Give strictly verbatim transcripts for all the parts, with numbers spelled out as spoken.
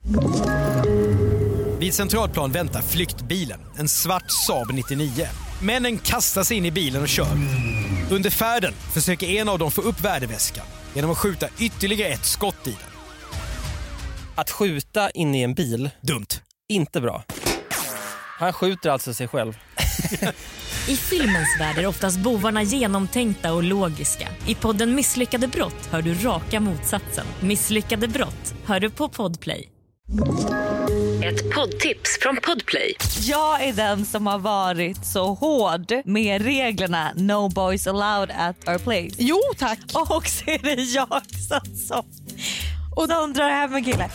Vid Centralplan väntar flyktbilen, en svart Saab nittionio. Männen kastar sig in i bilen och kör. Under färden försöker en av dem få upp värdeväskan genom att skjuta ytterligare ett skott i den. Att skjuta in i en bil, dumt. Inte bra. Han skjuter alltså sig själv. I filmens värld är oftast bovarna genomtänkta och logiska. I podden Misslyckade brott hör du raka motsatsen. Misslyckade brott hör du på Podplay. Ett poddtips från Podplay. Jag är den som har varit så hård med reglerna No boys allowed at our place. Jo, tack. Och så är det jag som och de drar hem en kille.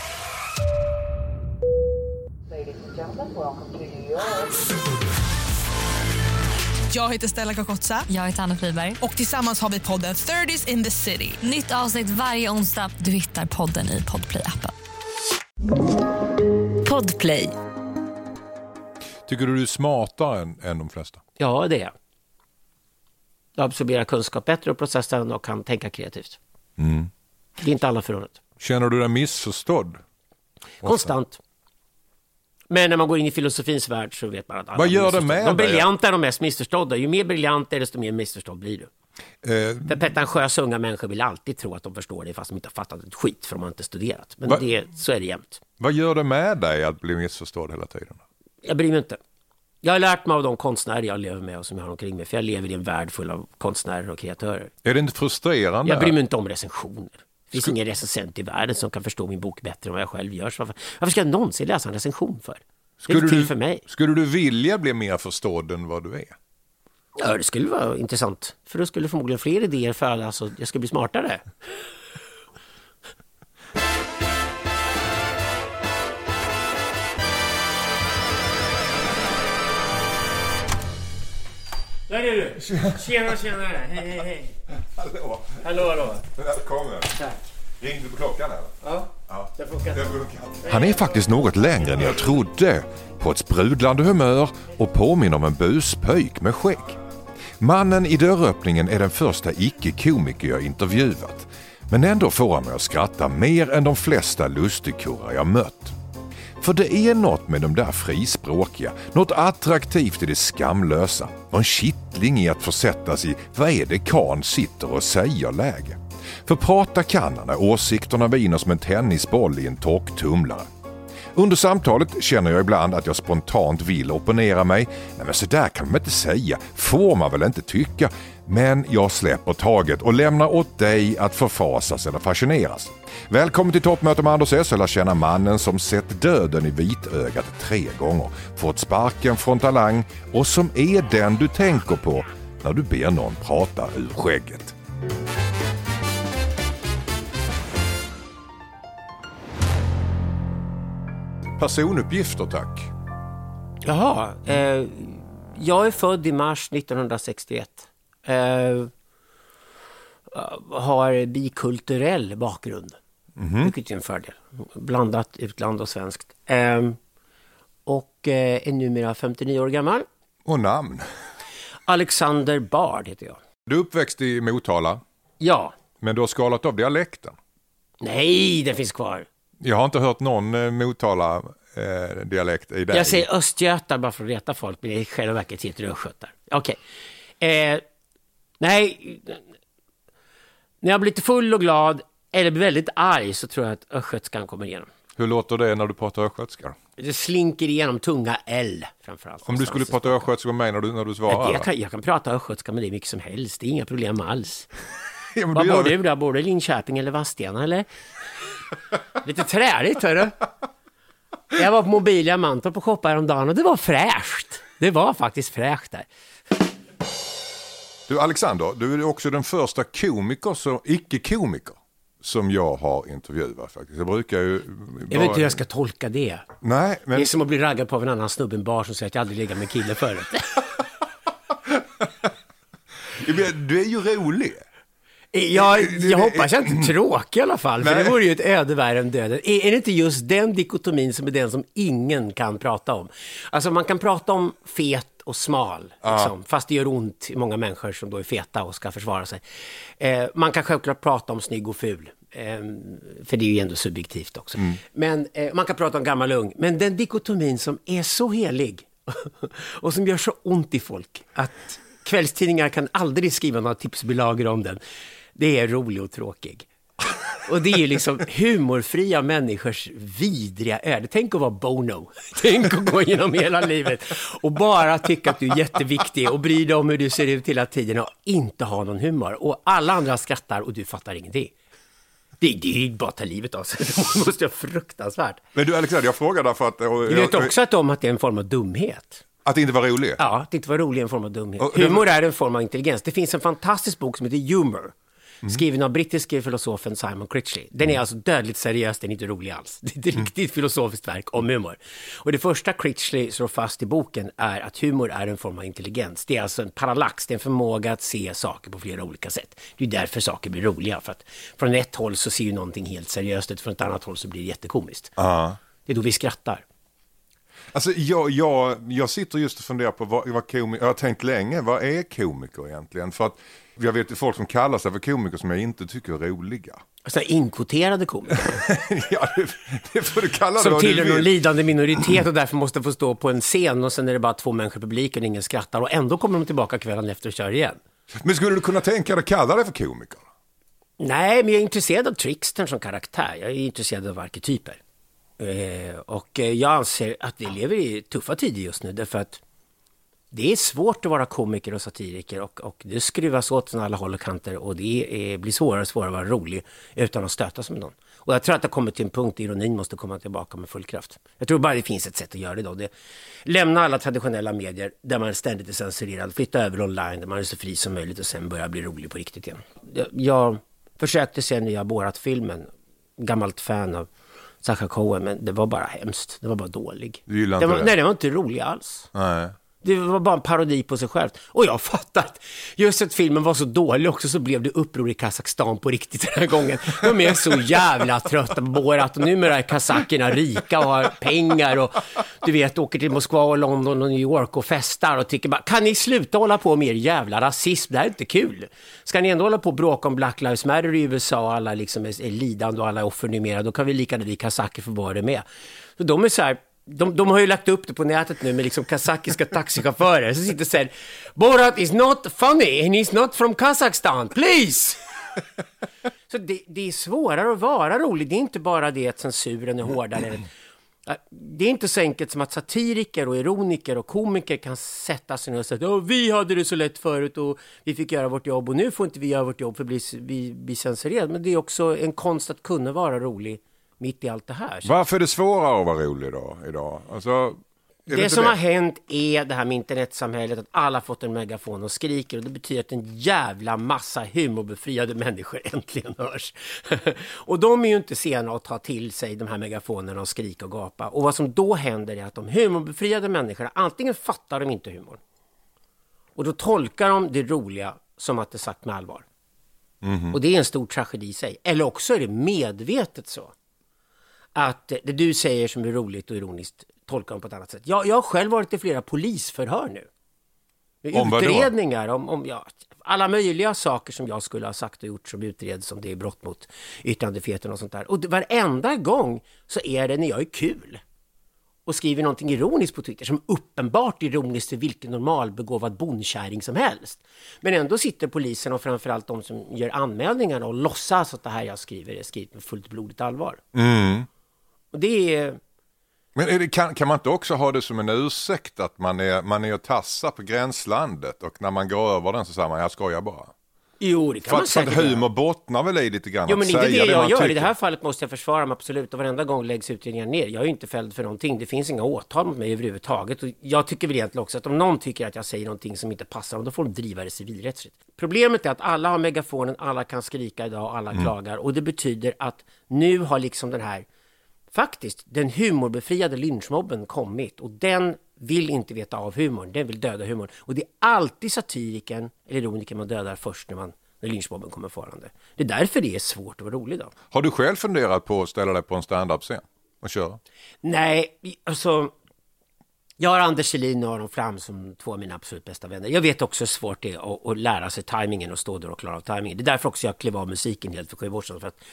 Jag heter Stella Kakotsa. Jag heter Anna Friberg. Och tillsammans har vi podden thirties in the city. Nytt avsnitt varje onsdag. Du hittar podden i Podplay-appen. Podplay. Tycker du du är smartare än, än de flesta? Ja, det är jag. Jag absorberar kunskap bättre och processar den och kan tänka kreativt. Mm. Det är inte alla förunnat. Känner du dig missförstådd? Konstant. Men när man går in i filosofins värld så vet man att alla vad gör det med de briljanta är de mest missförstådda. Ju mer briljant är desto mer missförstådd blir du. Eh, för pretentiösa unga människor vill alltid tro att de förstår det fast de inte har fattat ett skit för de har inte studerat. Men va, det, så är det jämt. Vad gör det med dig att bli missförstådd hela tiden? Jag bryr mig inte. Jag har lärt mig av de konstnärer jag lever med och som jag har omkring mig. För jag lever i en värld full av konstnärer och kreatörer. Är det inte frustrerande? Jag bryr mig inte om recensioner. Det finns Sk- ingen recensent i världen som kan förstå min bok bättre än vad jag själv gör. Så varför, varför ska jag någonsin läsa en recension för? Skulle det är till du, för mig. Skulle du vilja bli mer förstådd än vad du är? Ja, det skulle vara intressant. För då skulle förmodligen fler idéer födas alltså, jag ska bli smartare. Där är du. Tjena, tjena. Hej, hej, hej. Hallå. Hallå, hallå. Välkommen. Tack. Ringde på klockan eller? Ja. Ja. Det funkar. Det funkar. Han är faktiskt något längre än jag trodde. På ett sprudlande humör och påminner om en buspöjk med skägg. Mannen i dörröppningen är den första icke-komiker jag intervjuat. Men ändå får han mig att skratta mer än de flesta lustigkurrar jag mött. För det är något med de där frispråkiga, något attraktivt i det skamlösa och en kittling i att försättas i vad är det kan sitter och säger läge. För prata kan han när åsikterna viner som en tennisboll i en torktumlare. Under samtalet känner jag ibland att jag spontant vill opponera mig. Nej men så där kan man inte säga, får man väl inte tycka. Men jag släpper taget och lämnar åt dig att förfasas eller fascineras. Välkommen till toppmöte med Anders S. Eller känna mannen som sett döden i vitögat tre gånger, fått sparken från Talang och som är den du tänker på när du ber någon prata ur skägget. Personuppgifter, tack. Jaha, eh, jag är född i mars nittonhundrasextioett. Eh, har bikulturell bakgrund. Mm-hmm. Vilket är en fördel. Blandat utland och svenskt. Eh, och eh, är numera femtionio år gammal. Och namn? Alexander Bard heter jag. Du är uppväxt i Motala? Ja. Men du har skalat av dialekten? Nej, det finns kvar. Jag har inte hört någon eh, Motala eh, dialekt i dig. Jag säger östgötar bara för att reta folk, men det är i själva verket heter det östgötar. Okej. Okay. Eh, nej, när jag blir lite full och glad eller blir väldigt arg så tror jag att östgötskan kommer igenom. Hur låter det när du pratar östgötska? Det slinker igenom tunga L framförallt. Om du skulle prata östgötska med mig när du, när du svarar? Jag kan, jag kan prata östgötska med det mycket som helst. Det är inga problem alls. Ja, vad bor du då? Bor du i Linköping eller Vadstena eller? Lite träligt, hörru. Jag var på Mobilia Mantorp på shoppa häromdagen och det var fräscht. Det var faktiskt fräscht där. Du Alexander, du är också den första komiker, så icke-komiker som jag har intervjuat faktiskt. Jag brukar ju... Bara... Jag vet inte hur jag ska tolka det. Nej, men... Det är som att bli raggad på av en annan snubben bar som säger att jag aldrig ligger med kille förut. Du är ju rolig. Jag, jag hoppas jag inte är tråkig i alla fall. För Nej. det vore ju ett öde värre än döden. Är, är det inte just den dikotomin som är den som ingen kan prata om? Alltså man kan prata om fet och smal. Liksom, fast det gör ont i många människor som då är feta och ska försvara sig. Eh, man kan självklart prata om snygg och ful. Ehm, för det är ju ändå subjektivt också. Mm. Men eh, man kan prata om gammal och ung. Men den dikotomin som är så helig och som gör så ont i folk att kvällstidningar kan aldrig skriva några tipsbilagor om den. Det är rolig och tråkig. Och det är ju liksom humorfria människors vidriga öde. Tänk att vara Bono. Tänk att gå igenom hela livet och bara tycka att du är jätteviktig och bry dig om hur du ser ut hela tiden och inte ha någon humor. Och alla andra skrattar och du fattar ingenting. Det, det är ju bara att ta livet av sig. Det måste vara fruktansvärt. Men du Alexander, jag frågar därför att... Och, du vet också att, om att det är en form av dumhet. Att det inte var roligt? Ja, att det inte var roligt är en form av dumhet. Och, Humor är en form av intelligens. Det finns en fantastisk bok som heter Humor. Mm. Skriven av brittiske filosofen Simon Critchley. Den är alltså dödligt seriös, den är inte rolig alls. Det är ett mm. riktigt filosofiskt verk om humor. Och det första Critchley slår fast i boken är att humor är en form av intelligens. Det är alltså en parallax, det är en förmåga att se saker på flera olika sätt. Det är därför saker blir roliga. För att från ett håll så ser ju någonting helt seriöst ut, från ett annat håll så blir det jättekomiskt. Uh. Det är då vi skrattar. Alltså jag, jag, jag sitter just och funderar på vad, vad komiker, jag har tänkt länge, vad är komiker egentligen? För att jag vet ju folk som kallar sig för komiker som jag inte tycker är roliga. Alltså inkvoterade komiker. Ja, det, det får du kalla det. Som tillhör någon lidande minoritet och därför måste få stå på en scen och sen är det bara två människor i publiken och ingen skrattar och ändå kommer de tillbaka kvällen efter och kör igen. Men skulle du kunna tänka dig att kalla det för komiker? Nej, men jag är intresserad av trickstern som karaktär. Jag är intresserad av arketyper. Eh, och jag anser att vi lever i tuffa tider just nu därför att det är svårt att vara komiker och satiriker och, och det skruvas åt från alla håll och kanter och det är, blir svårare och svårare att vara rolig utan att stötas med någon. Och jag tror att det kommer till en punkt där ironin måste komma tillbaka med full kraft. Jag tror bara det finns ett sätt att göra det då. Det, lämna alla traditionella medier där man ständigt är censurerad, flytta över online där man är så fri som möjligt och sen börja bli rolig på riktigt igen. Jag, jag försökte se nya Borat-filmen, gammalt fan av Sacha Cohen, men det var bara hemskt. Det var bara dålig. Du det var, det? Nej, det var inte rolig alls. Nej. Det var bara en parodi på sig själv. Och jag fattat, just att filmen var så dålig också så blev det uppror i Kazakstan på riktigt den här gången. De är så jävla trötta på Borat och numera är kazakerna rika och har pengar och du vet, åker till Moskva och London och New York och festar och tycker bara, kan ni sluta hålla på med er jävla rasism? Det här är inte kul. Ska ni ändå hålla på och bråka om Black Lives Matter i U S A och alla liksom är, är lidande och alla är offer numera, då kan vi lika vi kazaker få vara det med. Så de är så här, De, de har ju lagt upp det på nätet nu med liksom kazakiska taxichaufförer som sitter och säger Borat is not funny and he's not from Kazakstan, please! Så det, det är svårare att vara rolig. Det är inte bara det att censuren är hårdare. Det är inte så enkelt som att satiriker och ironiker och komiker kan sätta sig och säga att vi hade det så lätt förut och vi fick göra vårt jobb och nu får inte vi göra vårt jobb för att bli, vi blir censurerade. Men det är också en konst att kunna vara rolig mitt i allt det här. Varför är det svårare att vara rolig då, idag? Alltså, det, det som det? har hänt är det här med internetsamhället, att alla fått en megafon och skriker och det betyder att en jävla massa humorbefriade människor äntligen hörs. Och de är ju inte sena att ta till sig de här megafonerna och skrika och gapa. Och vad som då händer är att de humorbefriade människorna antingen fattar de inte humor. Och då tolkar de det roliga som att det är sagt med allvar. Mm-hmm. Och det är en stor tragedi i sig. Eller också är det medvetet så att det du säger som är roligt och ironiskt tolkar dem på ett annat sätt. Jag, jag har själv varit i flera polisförhör nu. Om utredningar om, om ja, alla möjliga saker som jag skulle ha sagt och gjort som utreds som det är brott mot yttrandefriheten och sånt där. Och varenda gång så är det när jag är kul och skriver någonting ironiskt på Twitter som uppenbart ironiskt för vilken normalbegåvad bondkärring som helst. Men ändå sitter polisen och framförallt de som gör anmälningarna och låtsas att det här jag skriver är skrivet med fullt blodigt allvar. Mm. Och det är... Men är det, kan, kan man inte också ha det som en ursäkt att man är, man är och tassar på gränslandet och när man går över den så säger man, jag skojar bara? Jo, det kan för man att, säkert för att humor bottnar väl i lite grann. Jo, men inte det jag det gör. tycker. I det här fallet måste jag försvara mig absolut och varenda gång läggs utredningen ner. Jag är ju inte fälld för någonting. Det finns inga åtal mot mig överhuvudtaget. Och jag tycker väl egentligen också att om någon tycker att jag säger någonting som inte passar dem, då får de driva det civilrättsligt. Problemet är att alla har megafonen, alla kan skrika idag, alla mm. klagar. Och det betyder att nu har liksom den här, faktiskt, den humorbefriade lynchmobben kommit. Och den vill inte veta av humorn. Den vill döda humorn. Och det är alltid satiriken eller ironiken man dödar först när man när lynchmobben kommer farande. Det är därför det är svårt att vara rolig då. Har du själv funderat på att ställa dig på en stand-up-scen och köra? Nej, alltså jag har Anders Selin och Aron Flam som två av mina absolut bästa vänner. Jag vet också hur svårt det är att, att lära sig timingen och stå där och klara av timingen. Det är därför också jag klev av musiken helt för sju år sedan. För att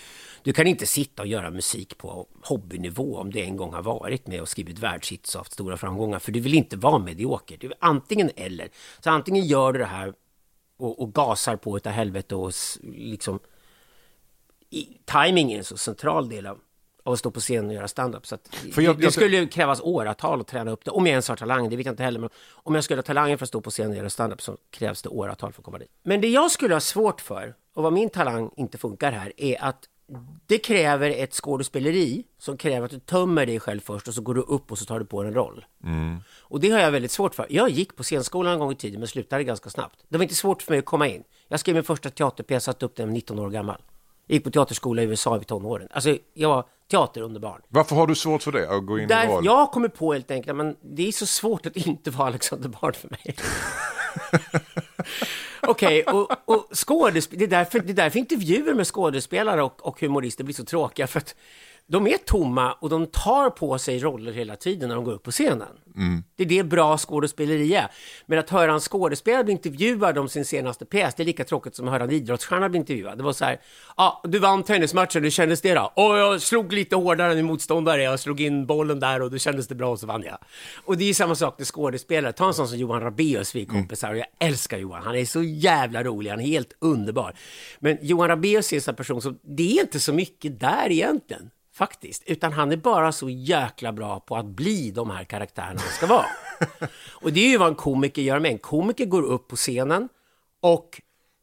Du kan inte sitta och göra musik på hobbynivå om det en gång har varit med och skrivit världshits och haft stora framgångar. För du vill inte vara medioker. Du vill antingen eller. Så antingen gör du det här och, och gasar på utav helvete och liksom... I, timing är en så central del av, av att stå på scenen och göra stand-up. Så att För jag, det, det jag, skulle krävas åratal att träna upp det. Om jag ens har talang, det vet jag inte heller. Men om jag skulle ha talangen för att stå på scenen och göra stand-up så krävs det åratal för att komma dit. Men det jag skulle ha svårt för, och vad min talang inte funkar här, är att det kräver ett skådespeleri som kräver att du tömmer dig själv först och så går du upp och så tar du på en roll. Mm. Och det har jag väldigt svårt för. Jag gick på scenskolan en gång i tiden men slutade ganska snabbt. Det var inte svårt för mig att komma in. Jag skrev min första teaterpjäs, satt upp den nitton år gammal. Jag gick på teaterskola i U S A vid tonåren. Alltså, jag var teaterunderbarn. Varför har du svårt för det, att gå in Där, i roll? Jag kommer på helt enkelt, men det är så svårt att inte vara Alexander Bard för mig. Okej, okay, och, och skådespel, det, är därför, det är därför intervjuer med skådespelare och, och humorister blir så tråkiga, för att de är tomma och de tar på sig roller hela tiden när de går upp på scenen. Mm. Det är det bra skådespeleri är. Men att höra en skådespelare bli intervjuad om sin senaste pjäs, det är lika tråkigt som att höra en idrottsstjärna bli intervjuad. Det var så här, ja, ah, du vann tennismatchen, hur kändes det då? Och jag slog lite hårdare än min motståndare, jag slog in bollen där och då kändes det bra och så vann jag. Och det är samma sak med skådespelare. Ta en sån som Johan Rabaeus, vi kompisar, och jag älskar Johan. Han är så jävla rolig, han är helt underbar. Men Johan Rabaeus är en sån person som, det är inte så mycket där egentligen. Faktiskt, utan han är bara så jäkla bra på att bli de här karaktärerna han ska vara. Och det är ju vad en komiker gör med. En komiker går upp på scenen och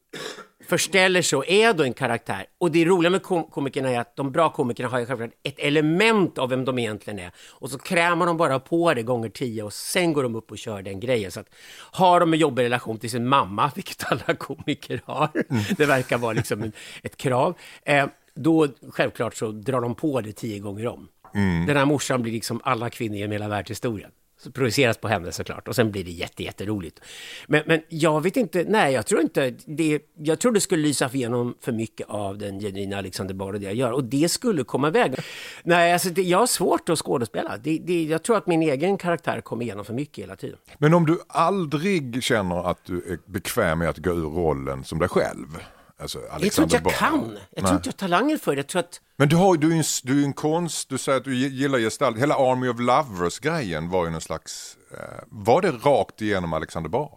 förställer sig och är då en karaktär. Och det roliga med kom- komikerna är att de bra komikerna har ju självklart ett element av vem de egentligen är. Och så krämar de bara på det gånger tio och sen går de upp och kör den grejen. Så att har de en jobbig relation till sin mamma, vilket alla komiker har, mm. det verkar vara liksom en, ett krav, eh, då självklart så drar de på det tio gånger om. Mm. Den här morsan blir liksom alla kvinnor i hela världshistorien. Så projiceras på henne såklart. Och sen blir det jätte, jätteroligt. Men, men jag vet inte, nej jag tror inte, det, jag tror det skulle lysa igenom för mycket av den genuina Alexander Bard och det jag gör. Och det skulle komma iväg. Nej, alltså det, jag har svårt att skådespela. Det, det, jag tror att min egen karaktär kommer igenom för mycket hela tiden. Men om du aldrig känner att du är bekväm med att gå ur rollen som dig själv? Alltså, jag tror inte jag Bard. kan. Jag tror inte jag har talanger för det. Jag tror att... Men du har du är en, du är en konst, du säger att du gillar gestalt. Hela Army of Lovers-grejen var ju någon slags... Eh, var det rakt igenom Alexander Bard?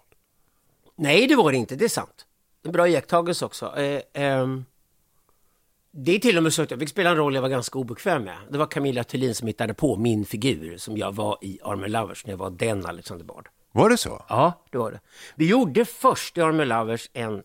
Nej, det var det inte. Det är sant. En bra iakttagelse också. Eh, eh, det är till och med så att jag fick spela en roll jag var ganska obekväm med. Det var Camilla Thulin som hittade på min figur som jag var i Army of Lovers när jag var den Alexander Bard. Var det så? Ja, det var det. Vi gjorde först i Army of Lovers en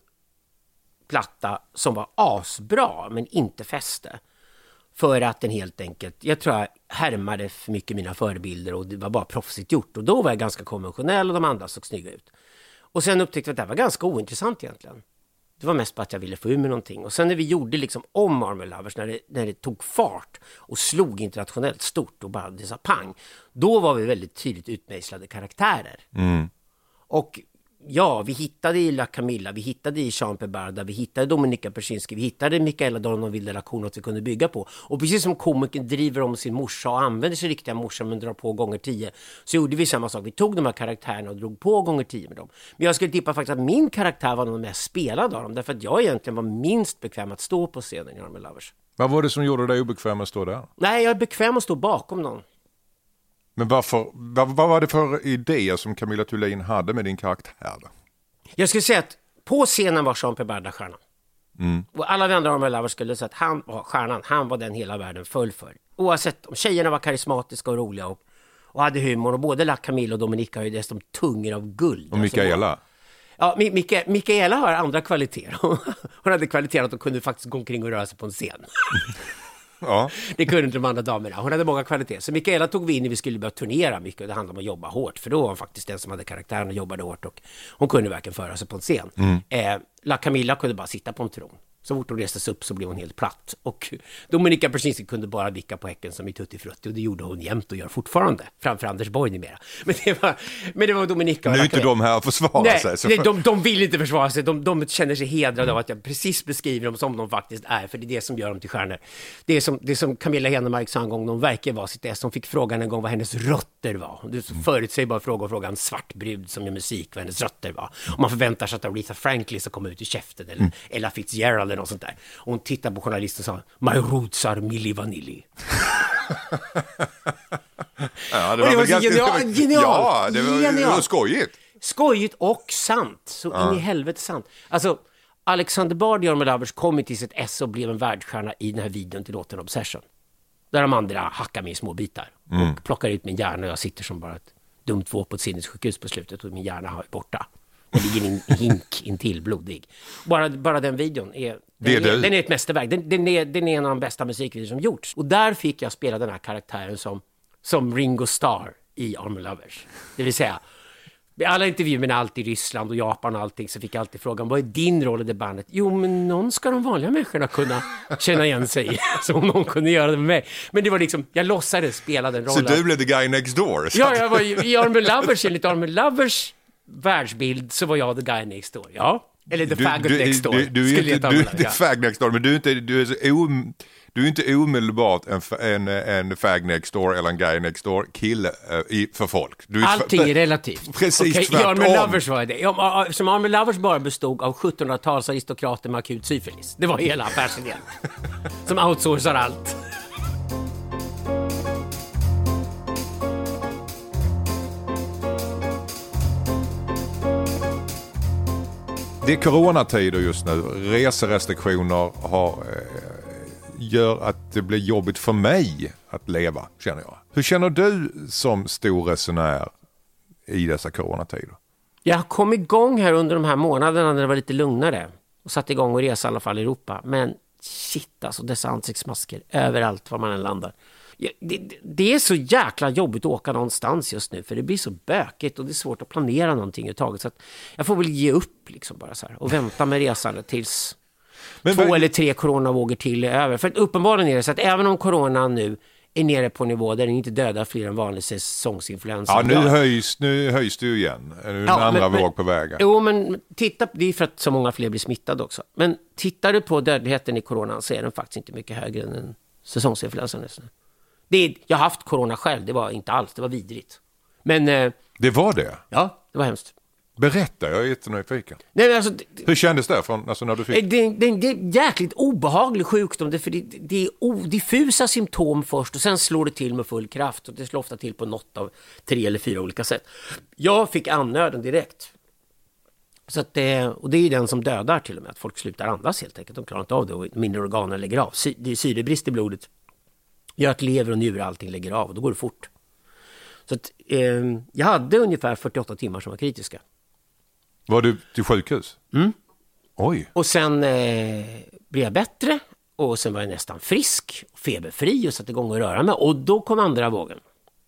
platta som var asbra men inte fäste. För att den helt enkelt, jag tror jag härmade för mycket mina förebilder och det var bara proffsigt gjort. Och då var jag ganska konventionell och de andra såg snygga ut. Och sen upptäckte jag att det här var ganska ointressant egentligen. Det var mest bara att jag ville få ur med någonting. Och sen när vi gjorde liksom om Army of Lovers, när det, när det tog fart och slog internationellt stort och bara det sa pang. Då var vi väldigt tydligt utmejslade karaktärer. Mm. Och ja, vi hittade i La Camilla, vi hittade i Jean Barda, vi hittade Dominika Persinski, vi hittade Mikaela Donovan-Vildelakon att vi kunde bygga på. Och precis som komikern driver om sin morsa och använder sig riktiga morsa men drar på gånger tio, så gjorde vi samma sak. Vi tog de här karaktärerna och drog på gånger tio med dem. Men jag skulle tippa faktiskt att min karaktär var den mest spelad av dem, därför att jag egentligen var minst bekväm att stå på scenen i Army of Lovers. Vad var det som gjorde dig obekväm att stå där? Nej, jag är bekväm att stå bakom någon. Men varför, vad, vad var det för idéer som Camilla Thulin hade med din karaktär då? Jag skulle säga att på scenen var Jean Barda stjärnan. Mm. Och alla vänner av Lovers skulle säga att han var stjärnan. Han var den hela världen föll för. Oavsett om tjejerna var karismatiska och roliga och, och hade humor. Och både La Camilla och Dominika har ju dessutom tungor av guld. Och Mikaela? Ja, Mika, Mikaela har andra kvaliteter. Hon hade kvaliteter att hon kunde faktiskt gå omkring och röra sig på en scen. Ja. Det kunde inte de andra damerna. Hon hade många kvaliteter. Så Mikaela tog vi in när vi skulle börja turnera mycket. Och det handlade om att jobba hårt. För då var hon faktiskt den som hade karaktären och jobbade hårt. Och hon kunde verkligen föra sig på en scen. Mm. Eh, La Camilla kunde bara sitta på en tron. Så fort hon reste sig upp så blev hon helt platt. Och Dominika Persinski kunde bara vicka på häcken som i Tutti Frutti. Och det gjorde hon jämt och gör fortfarande. Framför Anders Borg numera. Men det var, men det var Dominika. Nu är inte de här att försvara nej, sig. Så nej, de, de vill inte försvara sig. De, de känner sig hedrade mm. av att jag precis beskriver dem som de faktiskt är. För det är det som gör dem till stjärnor. Det är som, det är som Camilla Henemark sa en gång. De verkar vara sitt S. Hon fick frågan en gång vad hennes rötter var. Du förutsäger bara fråga och fråga en svart brud som gör musik vad hennes rötter var. Om man förväntar sig att Aretha Franklin ska komma ut i käften. Eller mm. Ella Fitzgerald eller något sånt där. Och hon tittade på journalisten och sa, my roots are Milli Vanilli. Ja, det och det var var så ganska... genial, genial, Ja, det var, genial. det var skojigt. Skojigt och sant. Så Ja. in i helvete sant. Alltså, Alexander Bard i Army Lovers kom till sitt S och blev en världsstjärna i den här videon till låten Obsession. Där de andra hackar mig i små bitar. Mm. Och plockar ut min hjärna och jag sitter som bara ett dumt våp på ett sinnessjukhus på slutet och min hjärna är borta. Det ligger en hink intill blodig. Bara, bara den videon är, den Det är är, du. den är ett mästerverk. Den, den, är, den är en av de bästa musikvideor som gjorts. Och där fick jag spela den här karaktären som, som Ringo Starr i Army Lovers. Det vill säga, i alla intervjuer med allt i Ryssland och Japan och allting så fick jag alltid frågan, vad är din roll i det bandet? Jo, men någon ska de vanliga människorna kunna känna igen sig i. Så om någon kunde göra det med mig. Men det var liksom, jag låtsades spela den rollen. Så du blev the guy next door? Ja, jag var i, i Army Lovers, enligt Army Lovers världsbild så var jag the guy next door. Ja, eller the faggot next door. Du, du, skulle är inte, jag du är ta inte ja. fag next door, men du är inte, du är så o, du är inte omedelbart en, en, en fag next door eller en guy next door kille uh, i, för folk. Du är Allting är relativt. Precis okay, tvärtom. I Army Lovers var det. Som Army Lovers bara bestod av sjuttonhundratals aristokrater med akut syfilis. Det var hela affärsidén. Som outsourcar allt. Det är coronatider just nu. Reserestriktioner har, eh, gör att det blir jobbigt för mig att leva, känner jag. Hur känner du som stor resenär i dessa coronatider? Jag kom igång här under de här månaderna när det var lite lugnare. Och satte igång och resa i alla fall i Europa. Men shit alltså, dessa ansiktsmasker överallt var man än landar. Ja, det, det är så jäkla jobbigt att åka någonstans just nu. För det blir så bökigt och det är svårt att planera någonting överhuvudtaget. Så att jag får väl ge upp liksom bara så här. Och vänta med resandet tills Men två vad- eller tre coronavågor till är över. För att uppenbarligen är det så att även om corona nu är nere på nivå där den inte dödar fler än vanlig säsongsinfluensa. Ja, nu höjs, nu höjs det ju igen. Nu är en Ja, andra men- våg på vägen. Jo, men titta, det är för att så många fler blir smittade också. Men tittar du på dödligheten i corona så är den faktiskt inte mycket högre än en säsongsinfluensa nästan. Det är, jag har haft corona själv, det var inte alls, det var vidrigt. Men, eh, Det var det. ja, det var hemskt. Berätta, jag är jättenyfiken. Nej, men alltså, det, Hur kändes det från, alltså när du fick... det, det, det är en jäkligt obehaglig sjukdom, det, för det, det är o, diffusa symptom först och sen slår det till med full kraft och det slår ofta till på något av tre eller fyra olika sätt. Jag fick andnöden direkt. Så att det, och det är ju den som dödar till och med, att folk slutar andas helt enkelt. De klarar inte av det och mindre organen lägger av. Sy, det är syrebrist i blodet. Gör att lever och njure allting lägger av och då går det fort. Så att, eh, jag hade ungefär fyrtioåtta timmar som var kritiska. Var du till sjukhus? Mm. Oj. Och sen eh, blev jag bättre och sen var jag nästan frisk, feberfri och satte igång och röra mig. Och då kom andra vågen.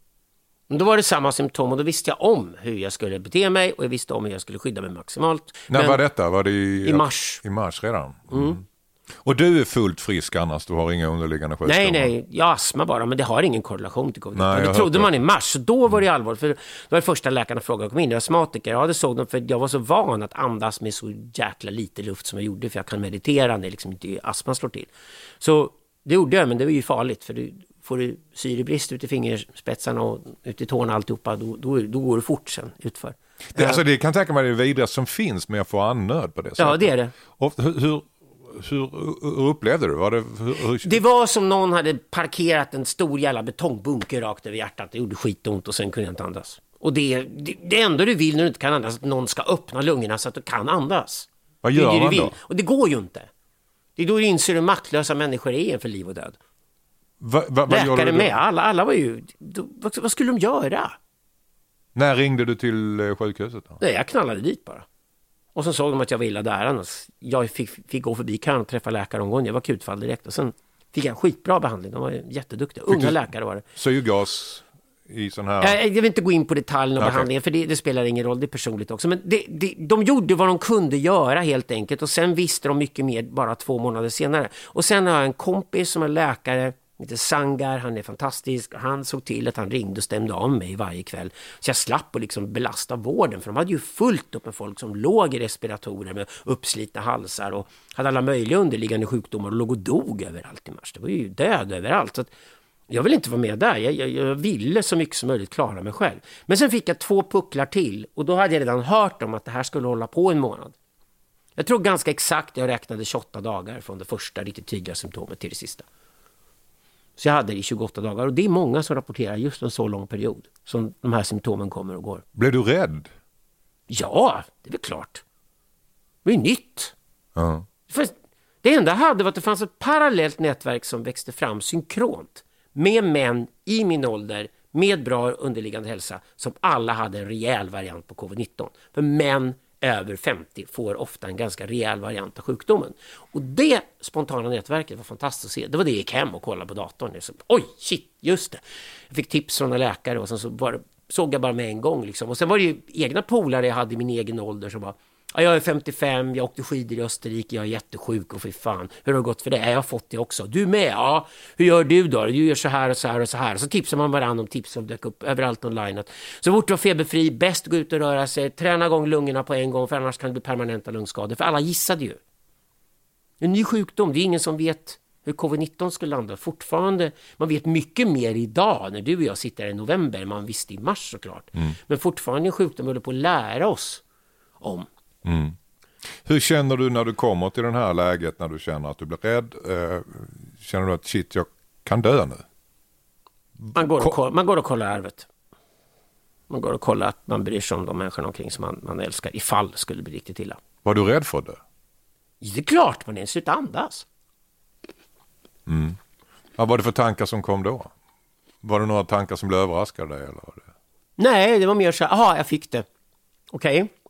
Men då var det samma symptom och då visste jag om hur jag skulle bete mig och jag visste om hur jag skulle skydda mig maximalt. När Men var detta? Var det i, i mars. I mars redan? Mm. Och du är fullt frisk annars? Du har inga underliggande sjukdomar? Nej, nej, jag har astma bara, men det har ingen korrelation till covid. Nej, jag det har trodde hört man i mars, så då var det allvarligt. För det var det första läkarna frågade, jag kom in, jag är astmatiker. Ja, det såg de, för jag var så van att andas med så jäkla lite luft som jag gjorde, för jag kan meditera när liksom inte astman slår till. Så det gjorde jag, men det var ju farligt, för du får du syrebrist ut i fingerspetsarna och ut i tårna alltihopa, då, då, då går det fort sen utför. Det, alltså, det kan tänka mig det vidrigaste som finns med att få andnöd på det sättet. Ja, det är det. Och hur, hur, hur, hur upplevde du? Var det, hur, hur... Det var som någon hade parkerat en stor jävla betongbunker rakt över hjärtat. Det gjorde skitont och sen kunde jag inte andas. Och det, det, det enda du vill när du inte kan andas, att någon ska öppna lungorna så att du kan andas. Vad Det är gör det du man vill. då? Och det går ju inte. Det är då du inser hur maktlösa människor är för liv och död. Va, va, vad gör Läkare du då? med, alla, alla var ju... Då, vad, vad skulle de göra? När ringde du till eh, sjukhuset då? Nej, jag knallade dit bara. Och så såg de att jag var illa där. Jag fick, fick gå förbi kön och träffa läkare omgående. Jag var akutfall direkt. Och sen fick jag skitbra behandling. De var jätteduktiga. Unga du- läkare var det. Syrgas i sån här... Jag, jag vill inte gå in på detaljerna och Okej. behandlingen, för det, det spelar ingen roll, det är personligt också. Men det, det, de gjorde vad de kunde göra helt enkelt, och sen visste de mycket mer bara två månader senare. Och sen har jag en kompis som är läkare, heter Sangar, han är fantastisk. Han såg till att han ringde och stämde av mig varje kväll. Så jag slapp att liksom belasta vården, för de hade ju fullt upp med folk som låg i respiratorer med uppslitna halsar och hade alla möjliga underliggande sjukdomar och låg och dog överallt i mars. Det var ju död överallt, så att jag vill inte vara med där. Jag, jag, jag ville så mycket som möjligt klara mig själv. Men sen fick jag två pucklar till. Och då hade jag redan hört om att det här skulle hålla på en månad. Jag tror ganska exakt, jag räknade tjugoåtta dagar från det första riktigt tydliga symptomet till det sista. Så jag hade det i tjugoåtta dagar och det är många som rapporterar just en så lång period som de här symptomen kommer och går. Blev du rädd? Ja, det är väl klart. Det är nytt. Ja. För det enda jag hade var att det fanns ett parallellt nätverk som växte fram synkront med män i min ålder med bra underliggande hälsa som alla hade en rejäl variant på covid nitton. För män över femtio får ofta en ganska rejäl variant av sjukdomen. Och det spontana nätverket var fantastiskt att se. Det var det jag gick hem och kollade på datorn. Så, oj, shit, just det. Jag fick tips från en läkare och sen så var, såg jag bara med en gång. Liksom. Och sen var det ju egna polare jag hade i min egen ålder som var ja, jag är femtiofem, jag åkte skidor i Österrike, jag är jättesjuk och för fan, hur har det gått för det? Jag har fått det också. Du med? Ja. Hur gör du då? Du gör så här och så här och så här. Så tipsar man varandra om tips som dök upp överallt online. Så fort du var feberfri, bäst gå ut och röra sig, träna igång lungorna på en gång för annars kan det bli permanenta lungskador. För alla gissade ju. En ny sjukdom, det är ingen som vet hur covid nitton skulle landa. Fortfarande, man vet mycket mer idag när du och jag sitter i november, man visste i mars såklart. Mm. Men fortfarande en sjukdom vi håller på att lära oss om. Mm. Hur känner du när du kommer till det här läget, när du känner att du blir rädd? Eh, känner du att shit, jag kan dö nu? Man går och, koll, man går och kollar arvet. Man går och kollar att man bryr sig om de människorna omkring som man, man älskar ifall det skulle bli riktigt illa. Var du rädd för det? Det är klart, man är sluta andas. Mm. Vad var det för tankar som kom då? Var det några tankar som blev överraskade dig? Eller var det? Nej, det var mer så här, aha, jag fick det. Okej. Okay.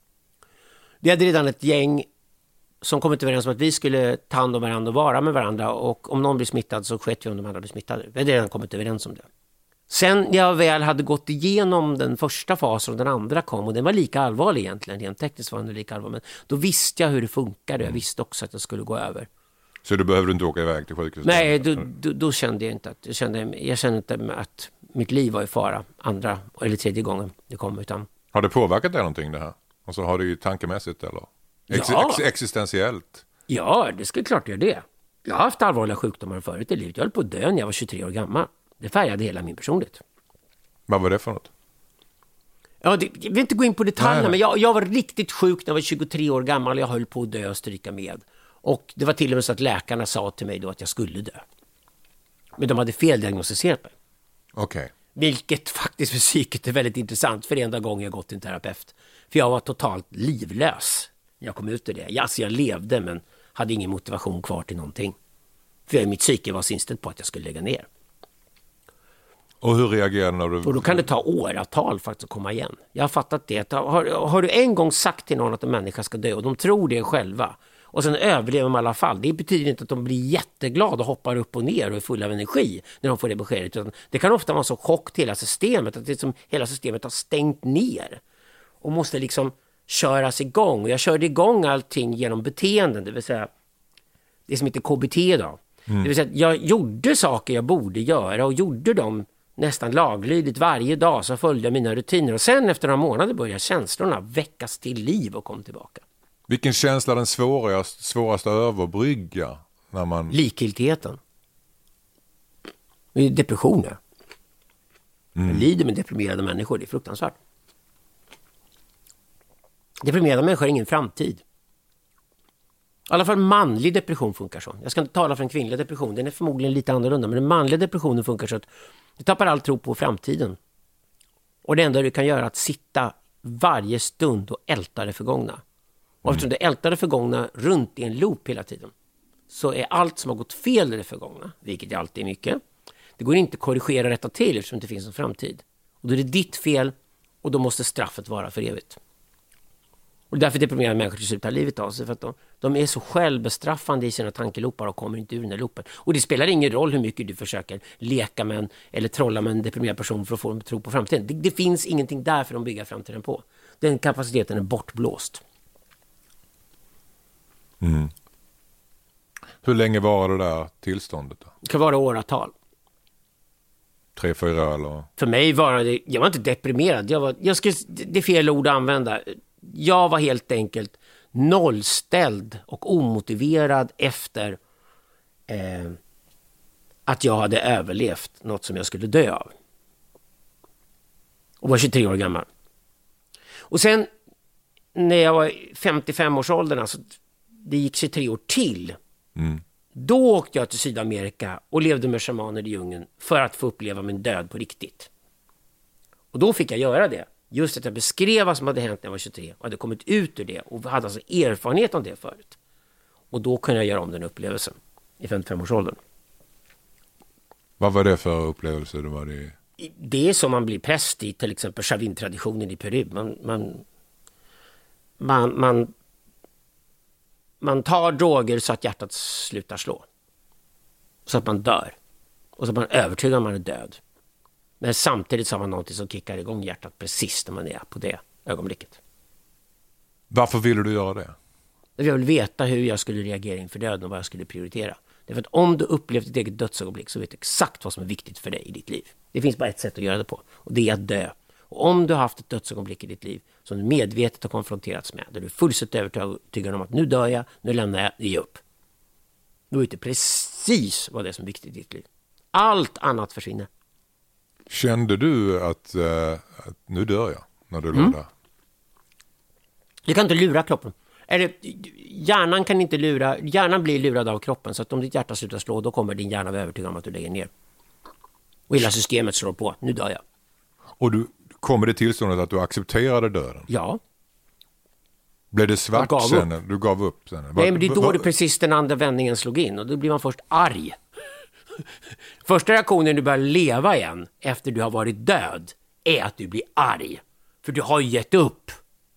Vi hade redan ett gäng som kommit överens om att vi skulle ta hand om varandra och vara med varandra. Och om någon blir smittad så skett vi om de andra blir smittade. Vi hade redan kommit överens om det. Sen jag väl hade gått igenom den första fasen och den andra kom. Och den var lika allvarlig egentligen. Rent tekniskt var den lika allvarlig. Men då visste jag hur det funkade. Jag visste också att det skulle gå över. Så du behövde inte åka iväg till sjukhuset? Nej, då, då, då kände jag inte att jag kände, jag kände inte att mitt liv var i fara andra eller tredje gången det kom. Utan... Har det påverkat dig någonting det här? Alltså har det ju tankemässigt eller ex- ja. ex- existentiellt? Ja, det skulle klart göra det. Jag har haft allvarliga sjukdomar förut i livet. Jag höll på att dö när jag var tjugotre år gammal. Det färgade hela min personlighet. Vad var det för något? Ja, det, jag vill inte gå in på detaljerna, nej, nej. men jag, jag var riktigt sjuk när jag var tjugotre år gammal. Jag höll på att dö och stryka med. Och det var till och med så att läkarna sa till mig då att jag skulle dö. Men de hade fel diagnostiserat mig. Okej. Okay. Vilket faktiskt för psyket är väldigt intressant för enda gången jag gått till en terapeut. För jag var totalt livlös när jag kom ut ur det. Jag, alltså jag levde men hade ingen motivation kvar till någonting. För mitt psyke var så inställt på att jag skulle lägga ner. Och hur reagerade när du... Och då kan det ta åratal för att komma igen. Jag har fattat det. Har, har du en gång sagt till någon att en människa ska dö och de tror det själva och sen överlever de i alla fall. Det betyder inte att de blir jätteglada och hoppar upp och ner och är fulla av energi när de får det beskedet. Utan det kan ofta vara så chock till hela systemet att det som hela systemet har stängt ner och måste liksom köras igång. Och jag körde igång allting genom beteenden, det vill säga det som heter K B T då. Mm. Det vill säga att jag gjorde saker jag borde göra och gjorde dem nästan laglydigt varje dag, så följde jag mina rutiner. Och sen efter några månader började känslorna väckas till liv och kom tillbaka. Vilken känsla är den svåraste, svåraste att överbrygga? När man... Likgiltigheten. Depressioner. Mm. Jag lider med deprimerade människor, det är fruktansvärt. Deprimerade människor har ingen framtid. I alla fall manlig depression funkar så. Jag ska inte tala för en kvinnlig depression, den är förmodligen lite annorlunda. Men den manliga depressionen funkar så att du tappar all tro på framtiden. Och det enda du kan göra är att sitta varje stund och älta det förgångna. Och eftersom du ältar det förgångna runt i en loop hela tiden, så är allt som har gått fel i det förgångna, vilket är alltid mycket, det går inte att korrigera rätta till eftersom det inte finns en framtid. Och då är det ditt fel och då måste straffet vara för evigt. Och därför deprimerar människor till slut av livet av sig, för att de, de är så självbestraffande i sina tankelopar och kommer inte ur den här loopen. Och det spelar ingen roll hur mycket du försöker leka med en, eller trolla med en deprimerad person för att få dem att tro på framtiden. Det, det finns ingenting där för att bygga framtiden på. Den kapaciteten är bortblåst. Mm. Hur länge var det där tillståndet då? Det kan vara åratal. Tre, fyra eller? För mig var det, jag var inte deprimerad. Jag var, jag skulle, det är fel ord att använda. Jag var helt enkelt nollställd och omotiverad efter eh, att jag hade överlevt något som jag skulle dö av. Och var tjugotre år gammal. Och sen när jag var femtiofem års åldern, alltså det gick tjugotre år till. Mm. Då åkte jag till Sydamerika och levde med shamaner i djungeln för att få uppleva min död på riktigt. Och då fick jag göra det. Just att jag beskrev vad som hade hänt när jag var tjugotre och hade kommit ut ur det och hade alltså erfarenhet om det förut. Och då kunde jag göra om den upplevelsen i femtiofem års åldern. Vad var det för upplevelse? Det, var det... det är som man blir präst i till exempel Chavin-traditionen i Peru. Man, man, man, man, man tar droger så att hjärtat slutar slå. Så att man dör. Och så att man är övertygad om att man är död. Men samtidigt så har man någonting som kickar igång hjärtat precis när man är på det ögonblicket. Varför ville du göra det? Jag vill veta hur jag skulle reagera inför döden och vad jag skulle prioritera. Det är för att om du upplevt ditt eget dödsögonblick så vet du exakt vad som är viktigt för dig i ditt liv. Det finns bara ett sätt att göra det på. Och det är att dö. Och om du har haft ett dödsögonblick i ditt liv som du medvetet har konfronterats med, där du är fullständigt övertygad om att nu dör jag, nu lämnar jag, ge upp. Då vet du precis vad det är som är viktigt i ditt liv. Allt annat försvinner. Kände du att, uh, att nu dör jag när du mm. låg där? Du kan inte lura kroppen. Eller, hjärnan kan inte lura, hjärnan blir lurad av kroppen, så att om ditt hjärta slutar slå, då kommer din hjärna vara övertygad om att du lägger ner. Och hela systemet slår på, nu dör jag. Och du kommer det tillståndet att du accepterade döden? Ja. Blev det svart gav sen? Du gav upp sen? Nej, men det är då det precis den andra vändningen slog in, och då blir man först arg. Första reaktionen när du börjar leva igen efter du har varit död är att du blir arg. För du har gett upp.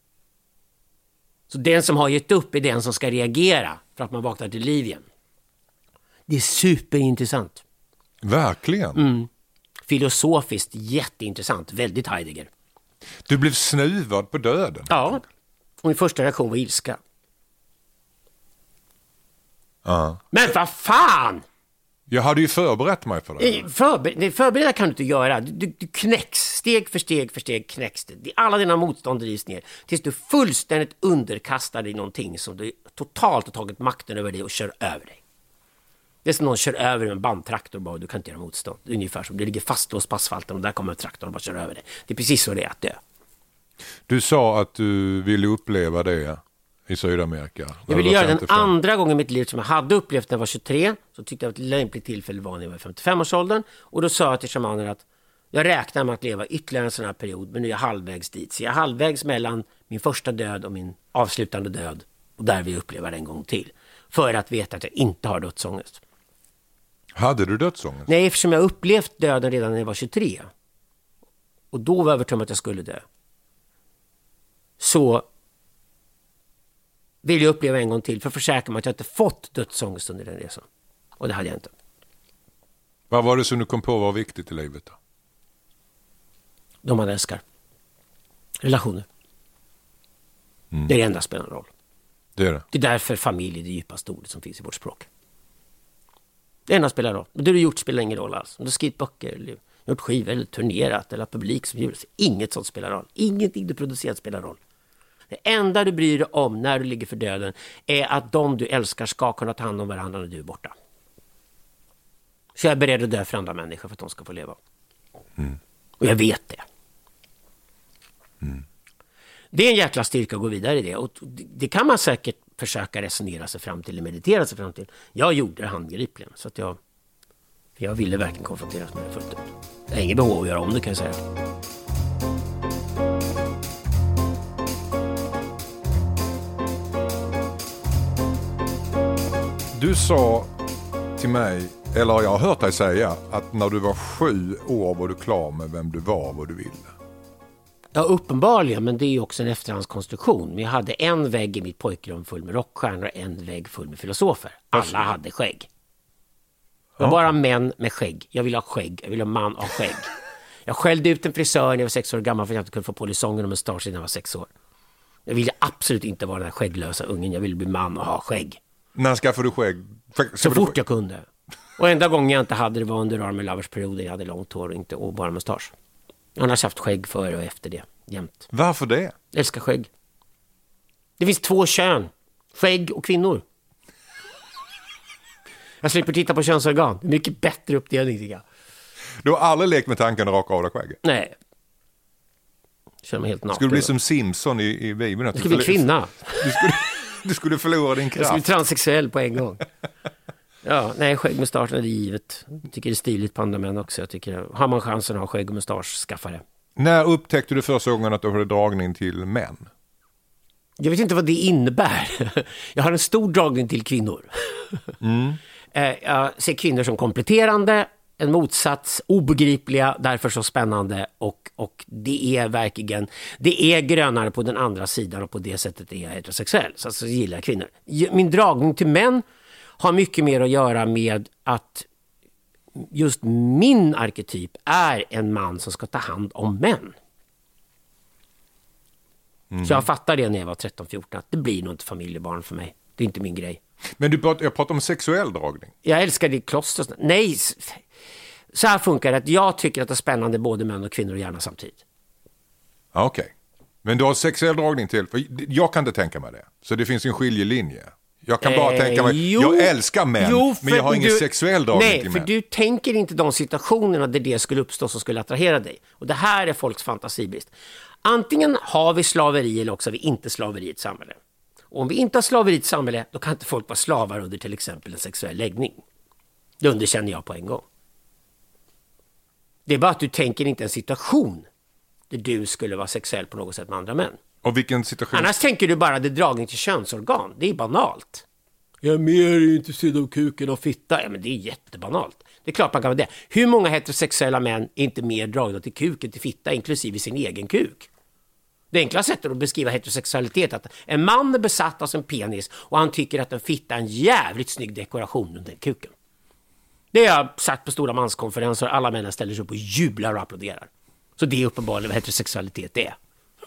Så den som har gett upp är den som ska reagera för att man vaknar till liv igen. Det är superintressant. Verkligen. Mm. Filosofiskt jätteintressant. Väldigt Heidegger. Du blev snuvad på döden. Ja. Och min första reaktion var ilska. Ja. Men vad fan! Jag hade ju förberett mig för det. Förber- förbereda kan du inte göra. Du, du, du knäcks. Steg för steg för steg knäcks det. Alla dina motstånd drivs ner. Tills du fullständigt underkastar dig någonting som du totalt har tagit makten över dig och kör över dig. Det är som någon kör över en bandtraktor bara, du kan inte göra motstånd. Det är ungefär som du ligger fastlåst på asfalten och där kommer traktorn och bara kör över dig. Det är precis så det är att dö. Du sa att du ville uppleva det i Sydamerika. Jag ville göra den andra gången i mitt liv som jag hade upplevt när jag var tjugotre. Så tyckte jag att ett lämpligt tillfälle var när jag var femtiofem års åldern. Och då sa jag till shamanen att jag räknar med att leva ytterligare en sån här period, men nu är jag halvvägs dit. Så jag är halvvägs mellan min första död och min avslutande död. Och där vi upplever det en gång till. För att veta att jag inte har dödsångest. Hade du dödsångest? Nej, eftersom jag upplevt döden redan när jag var tjugotre. Och då var jag övertygad om att jag skulle dö. Så vill jag uppleva en gång till för att försäkra mig att jag inte fått dödsångest under den resan. Och det hade jag inte. Vad var det som du kom på var viktigt i livet då? De man älskar. Relationer. Mm. Det är det enda som spelar roll. Det är det. Det är därför familj är det djupaste ordet som finns i vårt språk. Det enda spelar roll. Det du har gjort spelar ingen roll alls. Om du har skrivit böcker eller gjort skivor eller turnerat eller publik som gjordes. Inget sånt spelar roll. Ingenting du producerat spelar roll. Det enda du bryr dig om när du ligger för döden är att de du älskar ska kunna ta hand om varandra när du är borta. Så jag är beredd att dö för andra människor för att de ska få leva. Mm. Och jag vet det. Mm. Det är en jäkla styrka att gå vidare i det. Och det kan man säkert försöka resonera sig fram till eller meditera sig fram till. Jag gjorde det handgripligen. Så att jag, jag ville verkligen konfronteras med det fullt ut. Jag har ingen behov att göra om det, kan jag säga. Du sa till mig, eller jag har hört dig säga, att när du var sju år var du klar med vem du var och vad du ville. Ja, uppenbarligen, men det är ju också en efterhandskonstruktion. Men jag hade en vägg i mitt pojkrum full med rockstjärnor och en vägg full med filosofer. Alla hade skägg. Det var bara män med skägg. Jag ville ha skägg. Jag ville ha man ha skägg. Jag skällde ut en frisör när jag var sex år gammal för att jag inte kunde få polisongen och mustasch innan jag var sex år. Jag ville absolut inte vara den här skägglösa ungen. Jag ville bli man och ha skägg. När skaffade du skägg? Skaffade Så du fort skägg? jag kunde. Och enda gången jag inte hade det var under Army Lovers-perioden. Jag hade långt hår och, inte, och bara mustasch. Jag har haft skägg före och efter det. Jämt. Varför det? Jag älskar skägg. Det finns två kön. Skägg och kvinnor. Jag slipper titta på könsorgan. Det är mycket bättre uppdelning, tycker jag. Du har aldrig lekt med tanken att raka av dig skägget? Nej. Känner mig helt naken. Skulle du bli som Simpson i, i Bibeln? Jag skulle bli kvinna. Du skulle, du skulle förlora din kraft. Jag skulle bli transsexuell på en gång. Ja, nej, skägg med starten är givet. Jag tycker det är stiligt på andra män också. Jag tycker, har man chansen att ha skägg och mustasch, skaffa det. När upptäckte du första gången att du hade dragning till män? Jag vet inte vad det innebär. Jag har en stor dragning till kvinnor. Mm. Jag ser kvinnor som kompletterande, en motsats, obegripliga, därför så spännande. Och, och det är verkligen, det är grönare på den andra sidan och på det sättet är jag heterosexuell. Så alltså, jag gillar kvinnor. Min dragning till män har mycket mer att göra med att just min arketyp är en man som ska ta hand om män. Mm. Så jag fattar det när jag var tretton fjorton att det blir nog inte familjebarn för mig. Det är inte min grej. Men du pratar, jag pratar om sexuell dragning. Jag älskar det i kloster. Nej, så här funkar det att jag tycker att det är spännande både män och kvinnor och gärna samtidigt. Okej. Okay. Men du har sexuell dragning till, för jag kan inte tänka mig det. Så det finns en skiljelinje. Jag kan bara eh, tänka mig, jo, jag älskar män, jo, men jag har ingen du, sexuell dragning nej, till män. Nej, för du tänker inte de situationerna där det skulle uppstå som skulle attrahera dig. Och det här är folks fantasibrist. Antingen har vi slaveri eller också har vi inte slaveri i ett samhälle. Och om vi inte har slaveri i ett samhälle, då kan inte folk vara slavar under till exempel en sexuell läggning. Det underkänner jag på en gång. Det är bara att du tänker inte en situation där du skulle vara sexuell på något sätt med andra män. Och vilken situation? Annars tänker du bara det dragning till könsorgan. Det är banalt. Jag är mer intresserad av kuken och fitta. Ja, men det är jättebanalt. Det är klart man kan vara det. Hur många heterosexuella män är inte mer dragna till kuken, till fitta, inklusive sin egen kuk? Det enkla sättet att beskriva heterosexualitet är att en man är besatt av sin penis och han tycker att en fitta är en jävligt snygg dekoration under kuken. Det har jag sagt på stora manskonferenser. Alla män ställer sig upp och jublar och applåderar. Så det är uppenbarligen vad heterosexualitet är.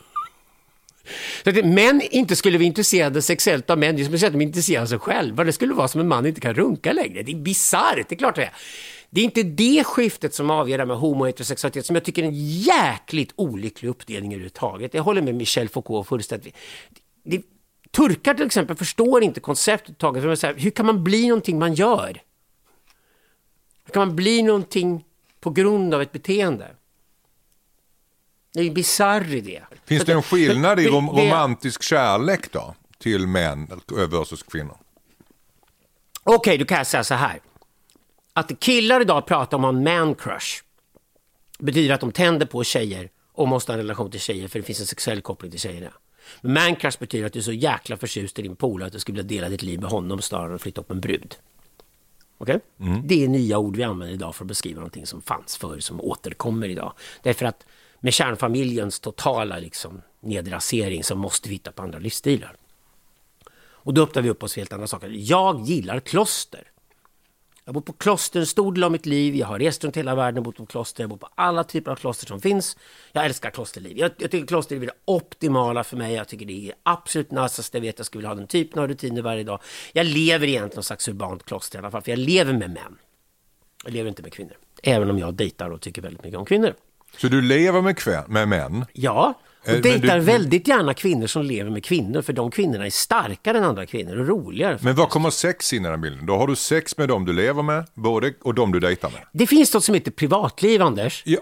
Så att män inte skulle vara intresserade sexuellt av män, det är som att de är intresserade av sig själva. Det skulle vara som en man inte kan runka längre. Det är bizarrt, det är klart det är. Det är inte det skiftet som avgör med homo- och heterosexualitet som jag tycker är en jäkligt olycklig uppdelning överhuvudtaget. Jag håller med Michel Foucault fullständigt. Det, det, turkar till exempel förstår inte konceptet taget. För säger, hur kan man bli någonting man gör? Hur kan man bli någonting på grund av ett beteende? Det är en bizarr idé. Finns det en skillnad i rom- romantisk kärlek då till män versus kvinnor? Okej, okay, då kan jag säga så här. Att killar idag pratar om en man crush betyder att de tänder på tjejer och måste ha en relation till tjejer för det finns en sexuell koppling till tjejerna. Men man crush betyder att du är så jäkla förtjust i din polare att du skulle vilja dela ditt liv med honom snarare än flytta upp en brud. Okej? Okay? Mm. Det är nya ord vi använder idag för att beskriva någonting som fanns förr som återkommer idag. Därför att med kärnfamiljens totala liksom, nedrasering så måste vi hitta på andra livsstilar. Och då öppnar vi upp oss för helt andra saker. Jag gillar kloster. Jag bor på kloster en stor del av mitt liv. Jag har rest runt hela världen, jag bor på kloster. Jag bor på alla typer av kloster som finns. Jag älskar klosterliv. Jag, jag tycker klosterliv är det optimala för mig. Jag tycker det är absolut näsast. Jag vet jag skulle ha den typen av rutiner varje dag. Jag lever egentligen någon slags urbant kloster i alla fall. För jag lever med män. Jag lever inte med kvinnor. Även om jag dejtar och tycker väldigt mycket om kvinnor. Så du lever med, kvä- med män? Ja, och äh, dejtar du... väldigt gärna kvinnor som lever med kvinnor. För de kvinnorna är starkare än andra kvinnor och roligare. Faktiskt. Men vad kommer sex in i den bilden? Då har du sex med dem du lever med både och dem du dejtar med? Det finns något som heter privatliv, Anders. Ja.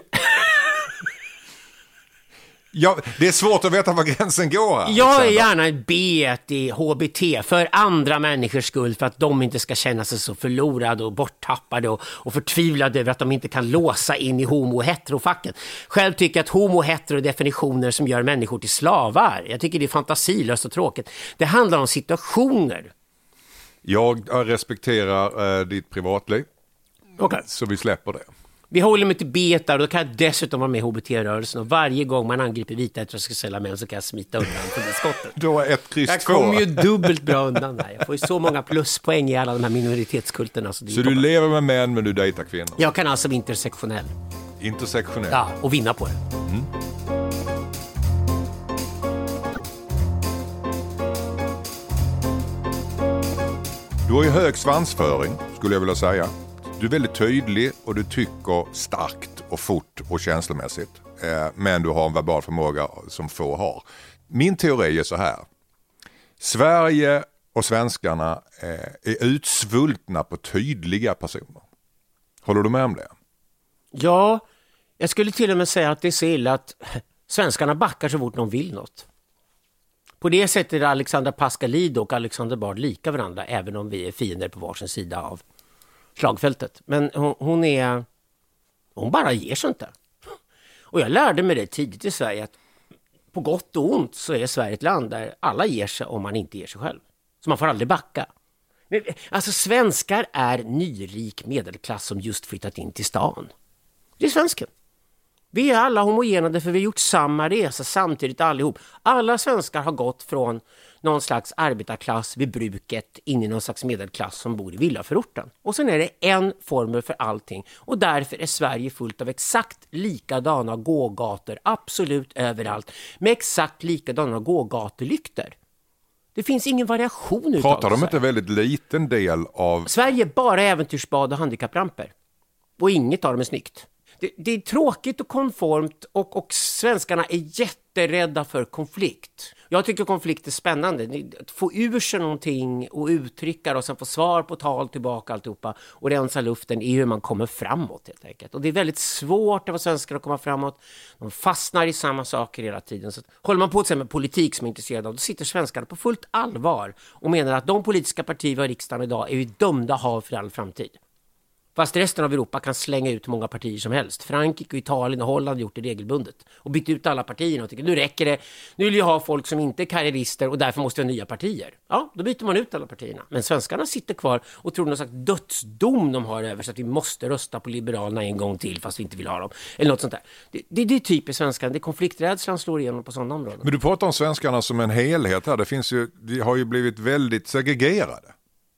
Ja, det är svårt att veta var gränsen går här. Jag är gärna ett B i H B T för andra människors skull för att de inte ska känna sig så förlorade och borttappade och, och förtvivlade över att de inte kan låsa in i homo- och heterofacken. Själv tycker jag att homo- och hetero är definitioner som gör människor till slavar. Jag tycker det är fantasilöst och tråkigt. Det handlar om situationer. Jag respekterar äh, ditt privatliv. Okay. Så vi släpper det. Vi håller mig till beta och då kan jag dessutom vara med i H B T-rörelsen och varje gång man angriper vita heterosexuella män så kan jag smita undan från det skottet. Då är ett kryss jag kommer ju dubbelt bra undan där. Jag får ju så många pluspoäng i alla de här minoritetskulterna. Så, så du lever med män men du dejtar kvinnor? Jag kan alltså vara intersektionell. Intersektionell? Ja, och vinna på det. Mm. Du har ju hög svansföring skulle jag vilja säga. Du är väldigt tydlig och du tycker starkt och fort och känslomässigt. Eh, men du har en verbal förmåga som få har. Min teori är så här. Sverige och svenskarna eh, är utsvultna på tydliga personer. Håller du med om det? Ja, jag skulle till och med säga att det är så illa att Svenskarna backar så fort de vill något. På det sättet är Alexandra Pascalidou och Alexander Bard lika varandra, även om vi är fiender på varsin sida av slagfältet. Men hon, hon är... Hon bara ger sig inte. Och jag lärde mig det tidigt i Sverige att på gott och ont så är Sverige ett land där alla ger sig om man inte ger sig själv. Så man får aldrig backa. Men, alltså svenskar är nyrik medelklass som just flyttat in till stan. Det är svensken. Vi är alla homogenade för vi har gjort samma resa samtidigt allihop. Alla svenskar har gått från någon slags arbetarklass vid bruket in i någon slags medelklass som bor i villaförorten. Och sen är det en formel för allting. Och därför är Sverige fullt av exakt likadana gågator absolut överallt. Med exakt likadana gågatelykter. Det finns ingen variation utav Pratar de inte väldigt liten del av... Sverige är bara äventyrsbad och handikappramper. Och inget av dem är snyggt. Det, det är tråkigt och konformt och, och svenskarna är jätterädda för konflikt. Jag tycker konflikt är spännande. Att få ur sig någonting och uttrycka det och sen få svar på tal tillbaka alltihopa och rensa luften är hur man kommer framåt helt enkelt. Och det är väldigt svårt för svenskar att komma framåt. De fastnar i samma saker hela tiden. Så håller man på att säga med politik som är intresserad av, då sitter svenskarna på fullt allvar och menar att de politiska partier i riksdagen idag är ju dömda att ha för all framtid. Fast resten av Europa kan slänga ut många partier som helst. Frankrike, Italien och Holland har gjort det regelbundet. Och bytt ut alla partierna och tycker nu räcker det. Nu vill jag ha folk som inte är karriärister och därför måste vi ha nya partier. Ja, då byter man ut alla partierna. Men svenskarna sitter kvar och tror någon slags dödsdom de har över så att vi måste rösta på Liberalerna en gång till fast vi inte vill ha dem. Eller något sånt där. Det, det, det är typiskt svenskan. Det är konflikträdslan slår igenom på sådana områden. Men du pratar om svenskarna som en helhet här. Det finns ju, de har ju blivit väldigt segregerade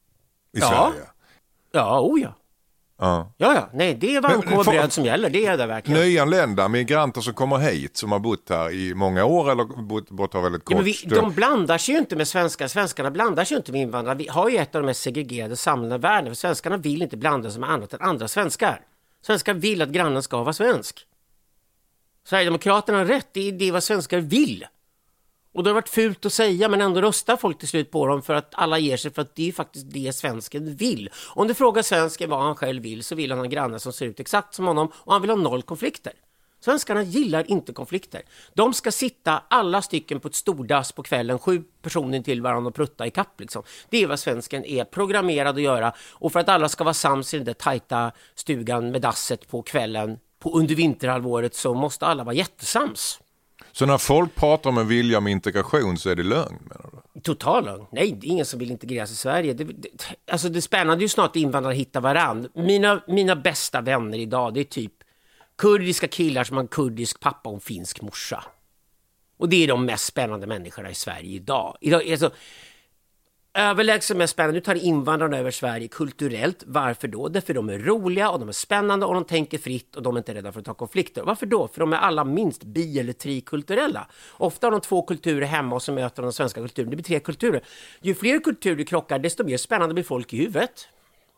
i ja. Sverige. Ja, oh ja. Ja. ja, ja. Nej, det är varmkorv och bröd som gäller. Det är det verkligen. Nyanlända migranter som kommer hit som har bott här i många år eller bott, bott här väldigt kort. Ja, men vi, de blandar sig ju inte med svenskar. Svenskarna blandar sig ju inte med invandrare. Vi har ju ett av de mest segregerade samhällena i världen. För svenskarna vill inte blanda sig med annat än andra svenskar. Svenskar vill att grannen ska vara svensk. Sverigedemokraterna har rätt. Det är det vad svenskar vill. Och det har varit fult att säga, men ändå röstar folk till slut på dem för att alla ger sig, för att det är faktiskt det svensken vill. Om du frågar svensken vad han själv vill så vill han ha grannar som ser ut exakt som honom och han vill ha noll konflikter. Svenskarna gillar inte konflikter. De ska sitta alla stycken på ett stordass på kvällen, sju personer till varandra och prutta i kapp liksom. Det är vad svensken är programmerad att göra, och för att alla ska vara sams i den där tajta stugan med dasset på kvällen på under vinterhalvåret så måste alla vara jättesams. Så när folk pratar om en vilja med integration så är det lögn, menar du? Total lögn. Nej, det är ingen som vill integreras i Sverige. Det, det, alltså det är spännande ju snart att invandrare hittar varann. Mina, mina bästa vänner idag, det är typ kurdiska killar som har en kurdisk pappa och en finsk morsa. Och det är de mest spännande människorna i Sverige idag. idag alltså, överlägset mest spännande. Nu tar invandrarna över Sverige kulturellt. Varför då? Därför de är roliga och de är spännande och de tänker fritt och de är inte rädda för att ta konflikter. Varför då? För de är alla minst bi- eller trikulturella. Ofta har de två kulturer hemma och så möter de den svenska kulturen. Det blir tre kulturer. Ju fler kulturer krockar, desto mer spännande blir folk i huvudet.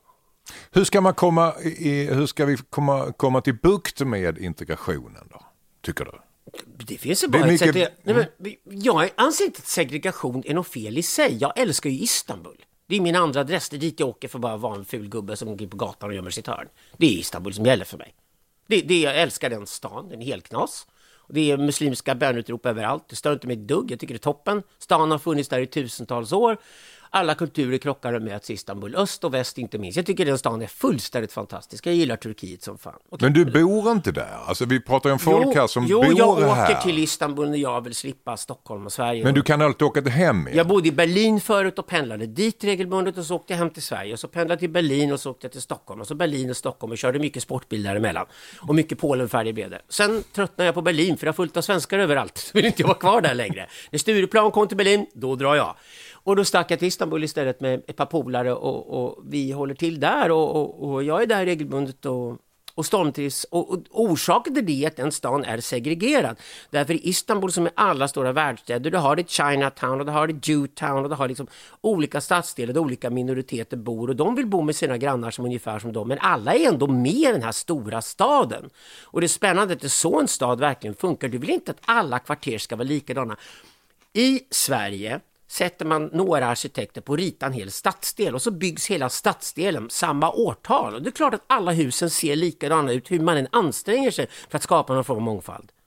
Hur ska man komma i, hur ska vi komma, komma till bukt med integrationen då, tycker du? Det finns ju bara mycket... ett sätt. Nej, men, jag anser inte att segregation är något fel i sig. Jag älskar ju Istanbul. Det är min andra adress. Det är dit jag åker för att bara vara en ful gubbe som går på gatan och gömmer sitt hörn. Det är Istanbul som gäller för mig. Det, det, jag älskar den stan. Den är helt knas. Det är muslimska bönutrop överallt. Det stör inte mig ett dugg. Jag tycker det är toppen. Stan har funnits där i tusentals år. Alla kulturer krockar och möts i Istanbul. Öst och väst inte minst. Jag tycker den stan är fullständigt fantastisk. Jag gillar Turkiet som fan. Okay. Men du bor inte där? Alltså vi pratar ju om folk jo, här som jo, bor här. Jo, jag åker till Istanbul när jag vill slippa Stockholm och Sverige. Men du kan alltid åka till hem igen. Jag bodde i Berlin förut och pendlade dit regelbundet och så åkte jag hem till Sverige. Och så pendlade jag till Berlin och så åkte jag till Stockholm. Och så Berlin och Stockholm och körde mycket sportbil däremellan. Och mycket Polenfärg blev det. Sen tröttnade jag på Berlin för jag har fullt av svenskar överallt. Så vill inte jag vara kvar där längre. När Stureplan kom till Berlin, då drar jag. Och då stack jag till Istanbul istället med ett par polare och, och vi håller till där och, och, och jag är där regelbundet och, och stormtrivs. Och, och orsaken till det är att den stan är segregerad. Därför i Istanbul som är alla stora världsstäder, du har det Chinatown och du har det Jewtown och du har liksom olika stadsdelar där olika minoriteter bor och de vill bo med sina grannar som ungefär som dem. Men alla är ändå med i den här stora staden. Och det är spännande att det så en stad verkligen funkar. Du vill inte att alla kvarter ska vara likadana. I Sverige sätter man några arkitekter på att rita en hel stadsdel och så byggs hela stadsdelen samma årtal. Och det är klart att alla husen ser likadana ut hur man än anstränger sig för att skapa någon form av mångfald.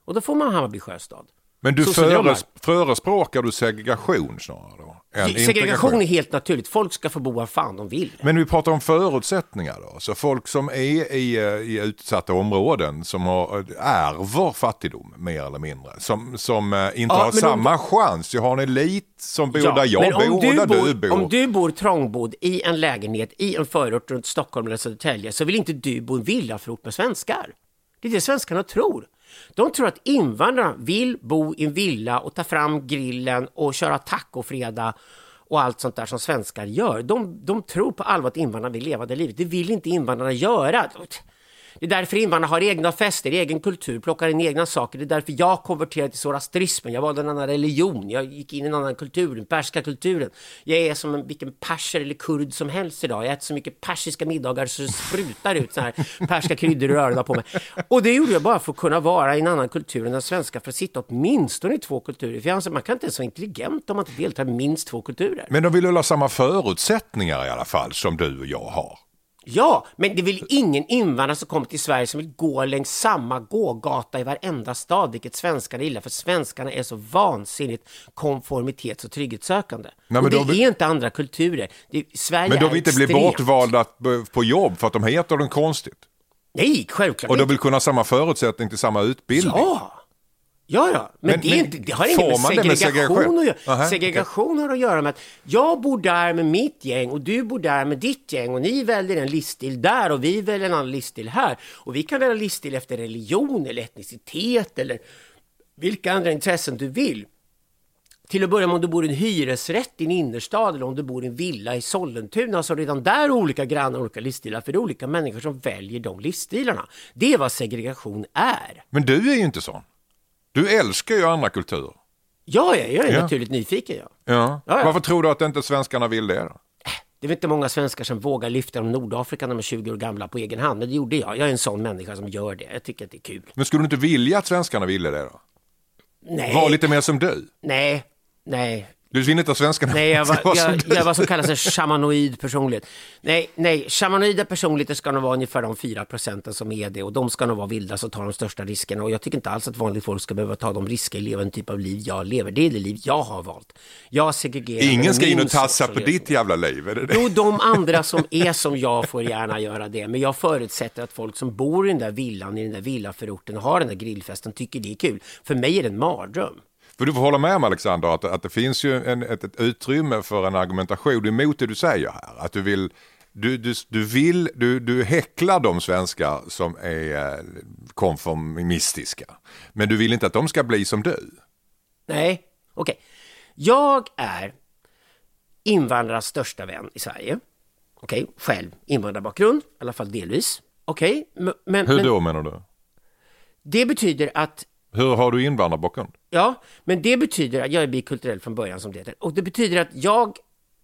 Och då får man Hammarby Sjöstad. Men du föres, förespråkar du segregation snarare då? Segregation är helt naturligt. Folk ska få bo var fan de vill. Men vi pratar om förutsättningar då. Så folk som är i, i utsatta områden som har, ärver fattigdom mer eller mindre. Som, som inte ja, har samma om... chans. Jag har en elit som bor ja, där jag bor och där bor, du bor. Om du bor trångbodd i en lägenhet i en förort runt Stockholm eller Södertälje så vill inte du bo i en villaförort med svenskar. Det är det svenskarna tror. De tror att invandrarna vill bo i en villa och ta fram grillen och köra tacofredag och allt sånt där som svenskar gör. De, de tror på allvar att invandrarna vill leva det livet. Det vill inte invandrarna göra. Det är därför invandrarna har egna fester, egen kultur, plockar in egna saker. Det är därför jag konverterade till zoroastrismen. Jag valde en annan religion. Jag gick in i en annan kultur, den perska kulturen. Jag är som en, vilken perser eller kurd som helst idag. Jag äter så mycket persiska middagar så det sprutar ut så här perska kryddor i rörarna på mig. Och det gjorde jag bara för att kunna vara i en annan kultur än den svenska, för att sitta åtminstone i två kulturer. För jag anser, man kan inte vara så intelligent om man inte deltar i minst två kulturer. Men de vill ha samma förutsättningar i alla fall som du och jag har. Ja, men det vill ingen invandrare som kommer till Sverige som vill gå längs samma gågata i varenda stad, vilket svenskarna gillar, för svenskarna är så vansinnigt konformitets- och trygghetssökande. Nej, men och det vill... är inte andra kulturer. Det, Sverige men de vill inte extremt... bli bortvalda på jobb för att de heter den konstigt. Nej, självklart. Och de vill kunna ha samma förutsättning till samma utbildning. Ja. Ja, ja, men, men, det, är inte, det har inget med segregation, med segregation att göra. Aha, segregation har att göra med att jag bor där med mitt gäng och du bor där med ditt gäng och ni väljer en liststil där och vi väljer en annan liststil här. Och vi kan välja liststil efter religion eller etnicitet eller vilka andra intressen du vill. Till att börja med, om du bor i en hyresrätt i en innerstad eller om du bor i en villa i Sollentuna, så redan där olika grannar olika livsstilar, för det är olika människor som väljer de livsstilarna. Det är vad segregation är. Men du är ju inte sån. Du älskar ju andra kulturer. Ja, jag är ja. naturligt nyfiken. Ja. Ja. Ja, ja. Varför tror du att inte svenskarna vill det då? Det är inte många svenskar som vågar lyfta om Nordafrika när de är tjugo år gamla på egen hand. Men det gjorde jag. Jag är en sån människa som gör det. Jag tycker att det är kul. Men skulle du inte vilja att svenskarna ville det då? Nej. Var lite mer som du? Nej, nej. Du vill inte att svenskarna... Nej, jag var, jag, jag var som kallas en shamanoid personlighet. Nej, nej, shamanoida personligheter ska nog vara ungefär de fyra procenten som är det. Och de ska nog vara vilda så tar de största riskerna. Och jag tycker inte alls att vanligt folk ska behöva ta de risker i leva en typ av liv jag lever. Det är det liv jag har valt. Jag segregerar... Ingen ska in och tassa på ditt jävla liv, är det det? Jo, de andra som är som jag får gärna göra det. Men jag förutsätter att folk som bor i den där villan, i den där villaförorten och har den där grillfesten tycker det är kul. För mig är det en mardröm. För du får hålla med om, Alexander, att, att det finns ju en, ett, ett utrymme för en argumentation emot det du säger här. Att du vill, du, du, du vill, du, du häcklar de svenskar som är konformistiska. Men du vill inte att de ska bli som du. Nej, okej. Okay. Jag är invandrarnas största vän i Sverige. Okej, okay. Själv invandrarbakgrund, i alla fall delvis. Okej, okay. men... Hur då menar du? Det betyder att... Hur har du invandrarbakgrund? Ja, men det betyder att jag är bikulturell från början som det heter. Och det betyder att jag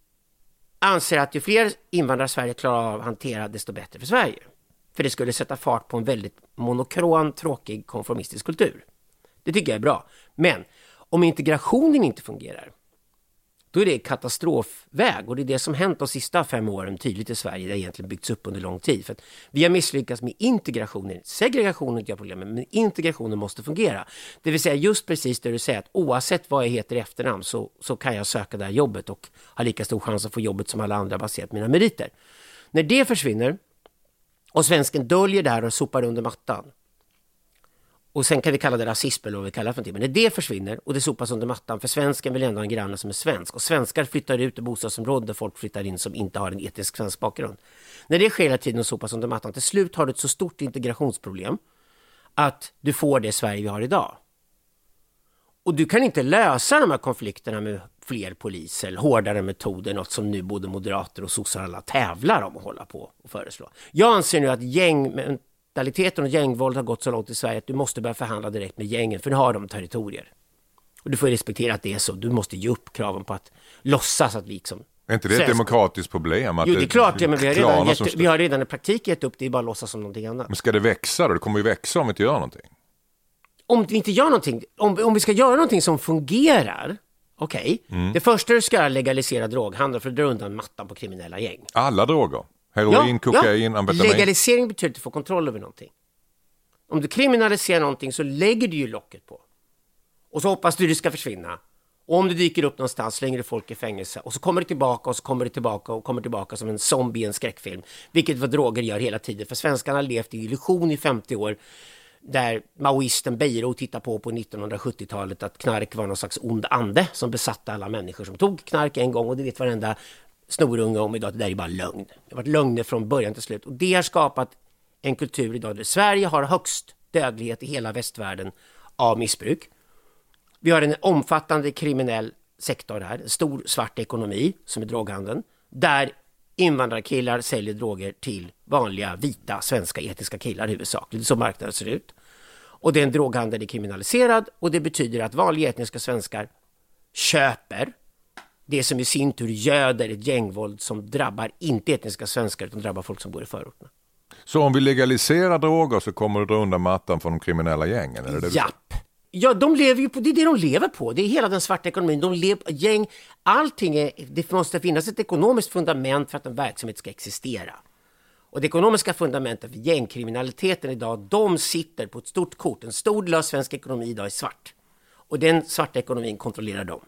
anser att ju fler invandrare Sverige klarar av att hantera, desto bättre för Sverige. För det skulle sätta fart på en väldigt monokron, tråkig, konformistisk kultur. Det tycker jag är bra. Men om integrationen inte fungerar, då är det katastrofväg. Och det är det som hänt de sista fem åren tydligt i Sverige. Det har egentligen byggts upp under lång tid. För att vi har misslyckats med integrationen. Segregationen är inte problemet, men integrationen måste fungera. Det vill säga just precis det du säger, att oavsett vad jag heter i efternamn så, så kan jag söka det här jobbet och ha lika stor chans att få jobbet som alla andra baserat på mina meriter. När det försvinner och svensken döljer det här och sopar under mattan, och sen kan vi kalla det rasism eller vad vi kallar det för någonting. Men när det försvinner och det sopas under mattan, för svensken vill ändå ha en granne som är svensk. Och svenskar flyttar ut i bostadsområden där folk flyttar in som inte har en etnisk svensk bakgrund. När det sker hela tiden och sopas under mattan, till slut har du ett så stort integrationsproblem att du får det Sverige vi har idag. Och du kan inte lösa de här konflikterna med fler poliser eller hårdare metoder, något som nu både moderater och sossar alla tävlar om att hålla på och föreslå. Jag anser nu att gäng... mentaliteten och gängvåld har gått så långt i Sverige att du måste börja förhandla direkt med gängen, för nu har de territorier. Och du får respektera att det är så. Du måste ge upp kraven på att låtsas att vi liksom... Är inte det ett demokratiskt problem? Att jo, det är klart det, men vi har, redan gett, vi har redan i praktik gett upp det, är bara att låtsas som någonting annat. Men ska det växa då? Det kommer ju växa om vi inte gör någonting. Om vi inte gör någonting, om, om vi ska göra någonting som fungerar, okej. Okay, mm. Det första du ska göra är legalisera droghandel för att dra undan mattan på kriminella gäng. Alla droger? Heroin, ja, kokain, ja. amfetamin. Legalisering betyder att du får kontroll över någonting. Om du kriminaliserar någonting så lägger du ju locket på. Och så hoppas du det ska försvinna. Och om det dyker upp någonstans slänger du folk i fängelse. Och så kommer det tillbaka och så kommer det tillbaka och kommer tillbaka som en zombie i en skräckfilm. Vilket vad droger gör hela tiden. För svenskarna har levt i illusion i femtio år. Där maoisten Beiro tittar på på nittonhundrasjuttiotalet att knark var någon slags ond ande som besatte alla människor som tog knark en gång. Och det vet varenda snorunge om idag att det där är bara lögn. Det har varit lögner från början till slut. Och det har skapat en kultur idag där Sverige har högst dödlighet i hela västvärlden av missbruk. Vi har en omfattande kriminell sektor här, en stor svart ekonomi som är droghandeln, där invandrarkillar säljer droger till vanliga vita svenska etniska killar huvudsakligen, så marknaden ser ut. Och den droghandeln är kriminaliserad och det betyder att vanliga etniska svenskar köper det som i sin tur göder ett gängvåld som drabbar inte etniska svenskar utan drabbar folk som bor i förorterna. Så om vi legaliserar droger så kommer det dra undan mattan från de kriminella gängen? Eller det? Japp. Ja, de lever ju på, det är det de lever på. Det är hela den svarta ekonomin. De lever, gäng, allting är, det måste finnas ett ekonomiskt fundament för att en verksamhet ska existera. Och det ekonomiska fundamentet för gängkriminaliteten idag, de sitter på ett stort kort. En stor del av svensk ekonomi idag är svart. Och den svarta ekonomin kontrollerar dem.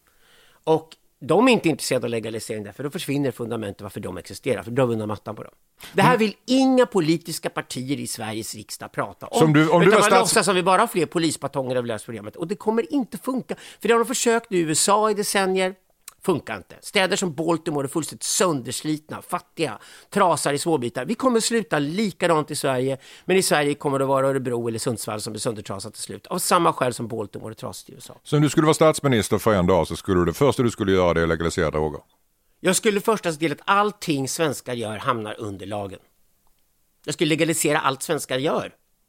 Och de är inte intresserade av legalisering därför då försvinner fundamentet varför de existerar. För då drar vi undan mattan på dem. Det här vill inga politiska partier i Sveriges riksdag prata om. Som du, om utan du man stats... låtsas som vi bara har fler polispatonger över lösprogrammet. Och det kommer inte funka. För det har de försökt i U S A i decennier. Funkar inte. Städer som Baltimore är fullständigt sönderslitna, fattiga, trasar i småbitar. Vi kommer sluta likadant i Sverige. Men i Sverige kommer det vara Örebro eller Sundsvall som är söndertrasat till slut. Av samma skäl som Baltimore är trasat i U S A. Så om du skulle vara statsminister för en dag så skulle det första du skulle göra det är legalisera droger? Jag skulle först se till att allting svenskar gör hamnar under lagen. Jag skulle legalisera allt svenskar gör.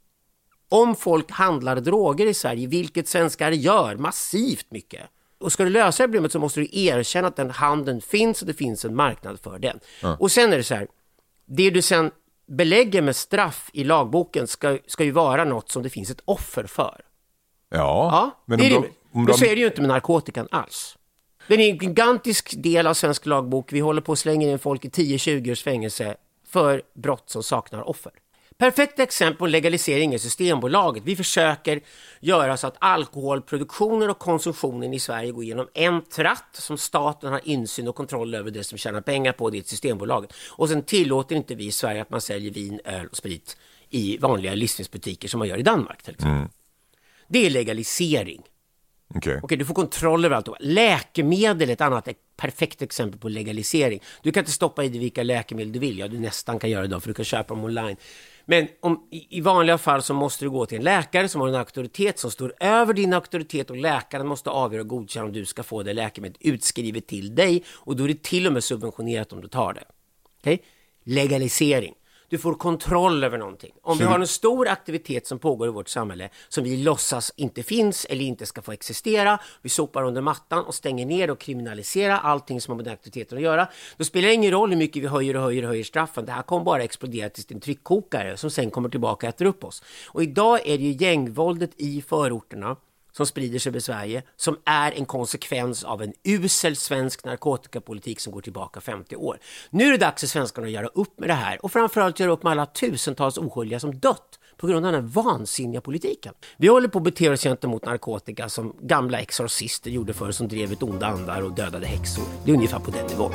Om folk handlar droger i Sverige, vilket svenskar gör massivt mycket. Och ska du lösa problemet så måste du erkänna att den handeln finns och det finns en marknad för den. Mm. Och sen är det så här, det du sen belägger med straff i lagboken ska, ska ju vara något som det finns ett offer för. Ja, ja men det är om det. De, om de... de... Så är det ju inte med narkotikan alls. Det är en gigantisk del av svensk lagbok. Vi håller på att slänga in folk i tio till tjugo års fängelse för brott som saknar offer. Perfekt exempel på legalisering är Systembolaget. Vi försöker göra så att alkoholproduktionen och konsumtionen i Sverige går igenom en tratt som staten har insyn och kontroll över det som tjänar pengar på, det är Systembolaget. Och sen tillåter inte vi i Sverige att man säljer vin, öl och sprit i vanliga livsmedelsbutiker som man gör i Danmark till exempel. Mm. Det är legalisering. Okay. Okej, du får kontroll över allt. Läkemedel är ett annat ett perfekt exempel på legalisering. Du kan inte stoppa i dig vilka läkemedel du vill. Ja, du nästan kan göra det då för du kan köpa dem online. Men om, i, i vanliga fall så måste du gå till en läkare som har en auktoritet som står över din auktoritet och läkaren måste avgöra och godkänna om du ska få det läkemedlet utskrivet till dig och då är det till och med subventionerat om du tar det. Okej? Legalisering. Du får kontroll över någonting. Om vi har en stor aktivitet som pågår i vårt samhälle som vi låtsas inte finns eller inte ska få existera, vi sopar under mattan och stänger ner och kriminaliserar allting som har med den aktiviteten att göra, då spelar det ingen roll hur mycket vi höjer och höjer och höjer straffen. Det här kommer bara explodera till en tryckkokare som sen kommer tillbaka och äter upp oss. Och idag är det ju gängvåldet i förorterna som sprider sig över Sverige som är en konsekvens av en usel svensk narkotikapolitik som går tillbaka femtio år. Nu är det dags för svenskarna att göra upp med det här och framförallt göra upp med alla tusentals oskyldiga som dött på grund av den här vansinniga politiken. Vi håller på att bete oss gentemot narkotika som gamla exorcister gjorde förr som drev ett onda andar och dödade häxor. Det är ungefär på den nivån.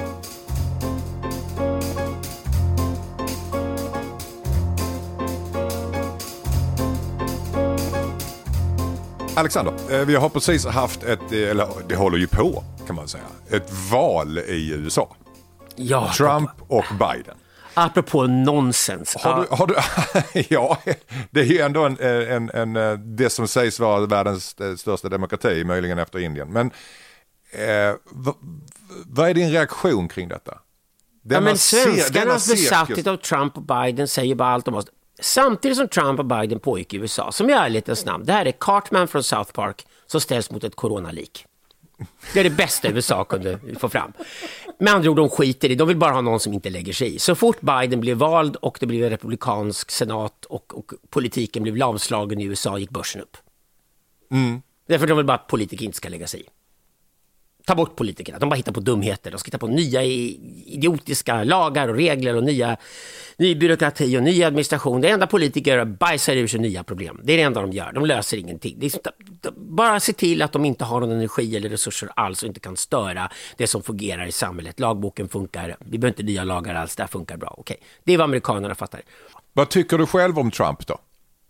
Alexander, vi har precis haft ett, eller det håller ju på kan man säga, ett val i U S A. Ja, Trump och Biden. Apropå nonsens. Har du, har du, ja, det är ju ändå en, en, en, det som sägs vara världens största demokrati, möjligen efter Indien. Men eh, vad, vad är din reaktion kring detta? Denna ja, men svenskarnas ser, besatthet av Trump och Biden säger bara allt om oss. Samtidigt som Trump och Biden pågick i U S A, som jag är lite snabb, det här är Cartman från South Park som ställs mot ett coronalik. Det är det bästa U S A kunde få fram. Med andra ord, de skiter i, de vill bara ha någon som inte lägger sig i. Så fort Biden blev vald och det blev en republikansk senat och, och politiken blev lamslagen i U S A gick börsen upp. Mm. Därför de vill bara att politiker inte ska lägga sig i. ta bort politikerna. De bara hittar på dumheter. De ska hitta på nya idiotiska lagar och regler och nya, ny byråkrati och ny administration. Det enda politiker gör är bajsar ur sig nya problem. Det är det enda de gör. De löser ingenting. Det är, bara se till att de inte har någon energi eller resurser alls och inte kan störa det som fungerar i samhället. Lagboken funkar. Vi behöver inte nya lagar alls. Det funkar bra. Okej. Det är vad amerikanerna fattar. Vad tycker du själv om Trump då?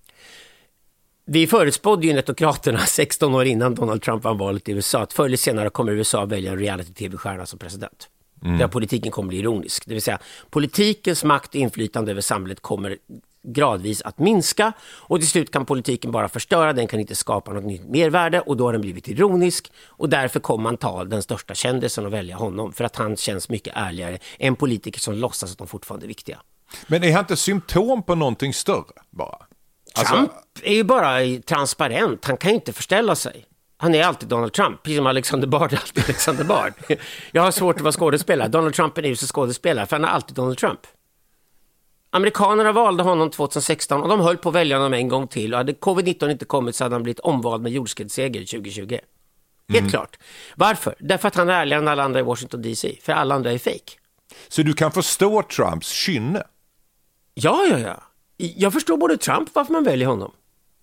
Vi förutspådde ju netokraterna sexton år innan Donald Trump vann valet i U S A att förr eller senare kommer U S A välja en reality-tv-stjärna som president. Mm. Där politiken kommer bli ironisk. Det vill säga, politikens makt och inflytande över samhället kommer gradvis att minska och till slut kan politiken bara förstöra, den kan inte skapa något nytt mervärde och då har den blivit ironisk och därför kommer man ta den största kändisen och välja honom för att han känns mycket ärligare än politiker som låtsas att de fortfarande är viktiga. Men är han inte symptom på någonting större bara? Trump alltså... är ju bara transparent. Han kan ju inte förställa sig. Han är alltid Donald Trump, precis som Alexander Bard är alltid Alexander Bard. Jag har svårt att vara skådespelare. Donald Trump är ju så skådespelare, för han är alltid Donald Trump. Amerikanerna valde honom tjugohundrasexton och de höll på att välja honom en gång till. Och hade covid nitton inte kommit så hade han blivit omvald med jordskredsseger tjugohundratjugo. Helt mm. klart. Varför? Därför att han är ärligare än alla andra i Washington D C. För alla andra är fake. Så du kan förstå Trumps kynne? Ja, ja, ja. Jag förstår både Trump varför man väljer honom.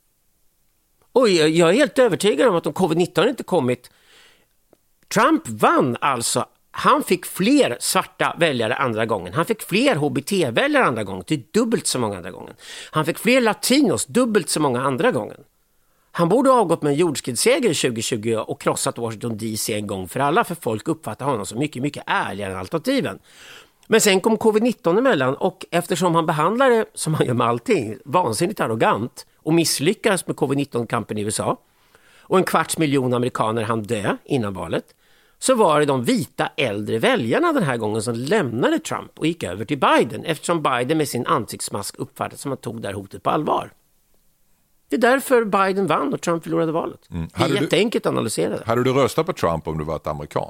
Och jag, jag är helt övertygad om att om covid nitton inte kommit... Trump vann alltså. Han fick fler svarta väljare andra gången. Han fick fler H B T-väljare andra gången. Det är dubbelt så många andra gången. Han fick fler latinos, dubbelt så många andra gången. Han borde ha avgått med en jordskredsseger tjugohundratjugo och krossat Washington D C en gång för alla. För folk uppfattar honom som mycket, mycket ärligare än alternativen. Men sen kom covid nitton emellan och eftersom han behandlade, som han gör med allting, vansinnigt arrogant och misslyckades med covid nitton-kampen i U S A och en kvarts miljon amerikaner hann dö innan valet, så var det de vita äldre väljarna den här gången som lämnade Trump och gick över till Biden eftersom Biden med sin ansiktsmask uppfattades som att han tog det här hotet på allvar. Det är därför Biden vann och Trump förlorade valet. Mm. Det är jätteenkelt att analysera det. Hade du röstat på Trump om du var ett amerikan?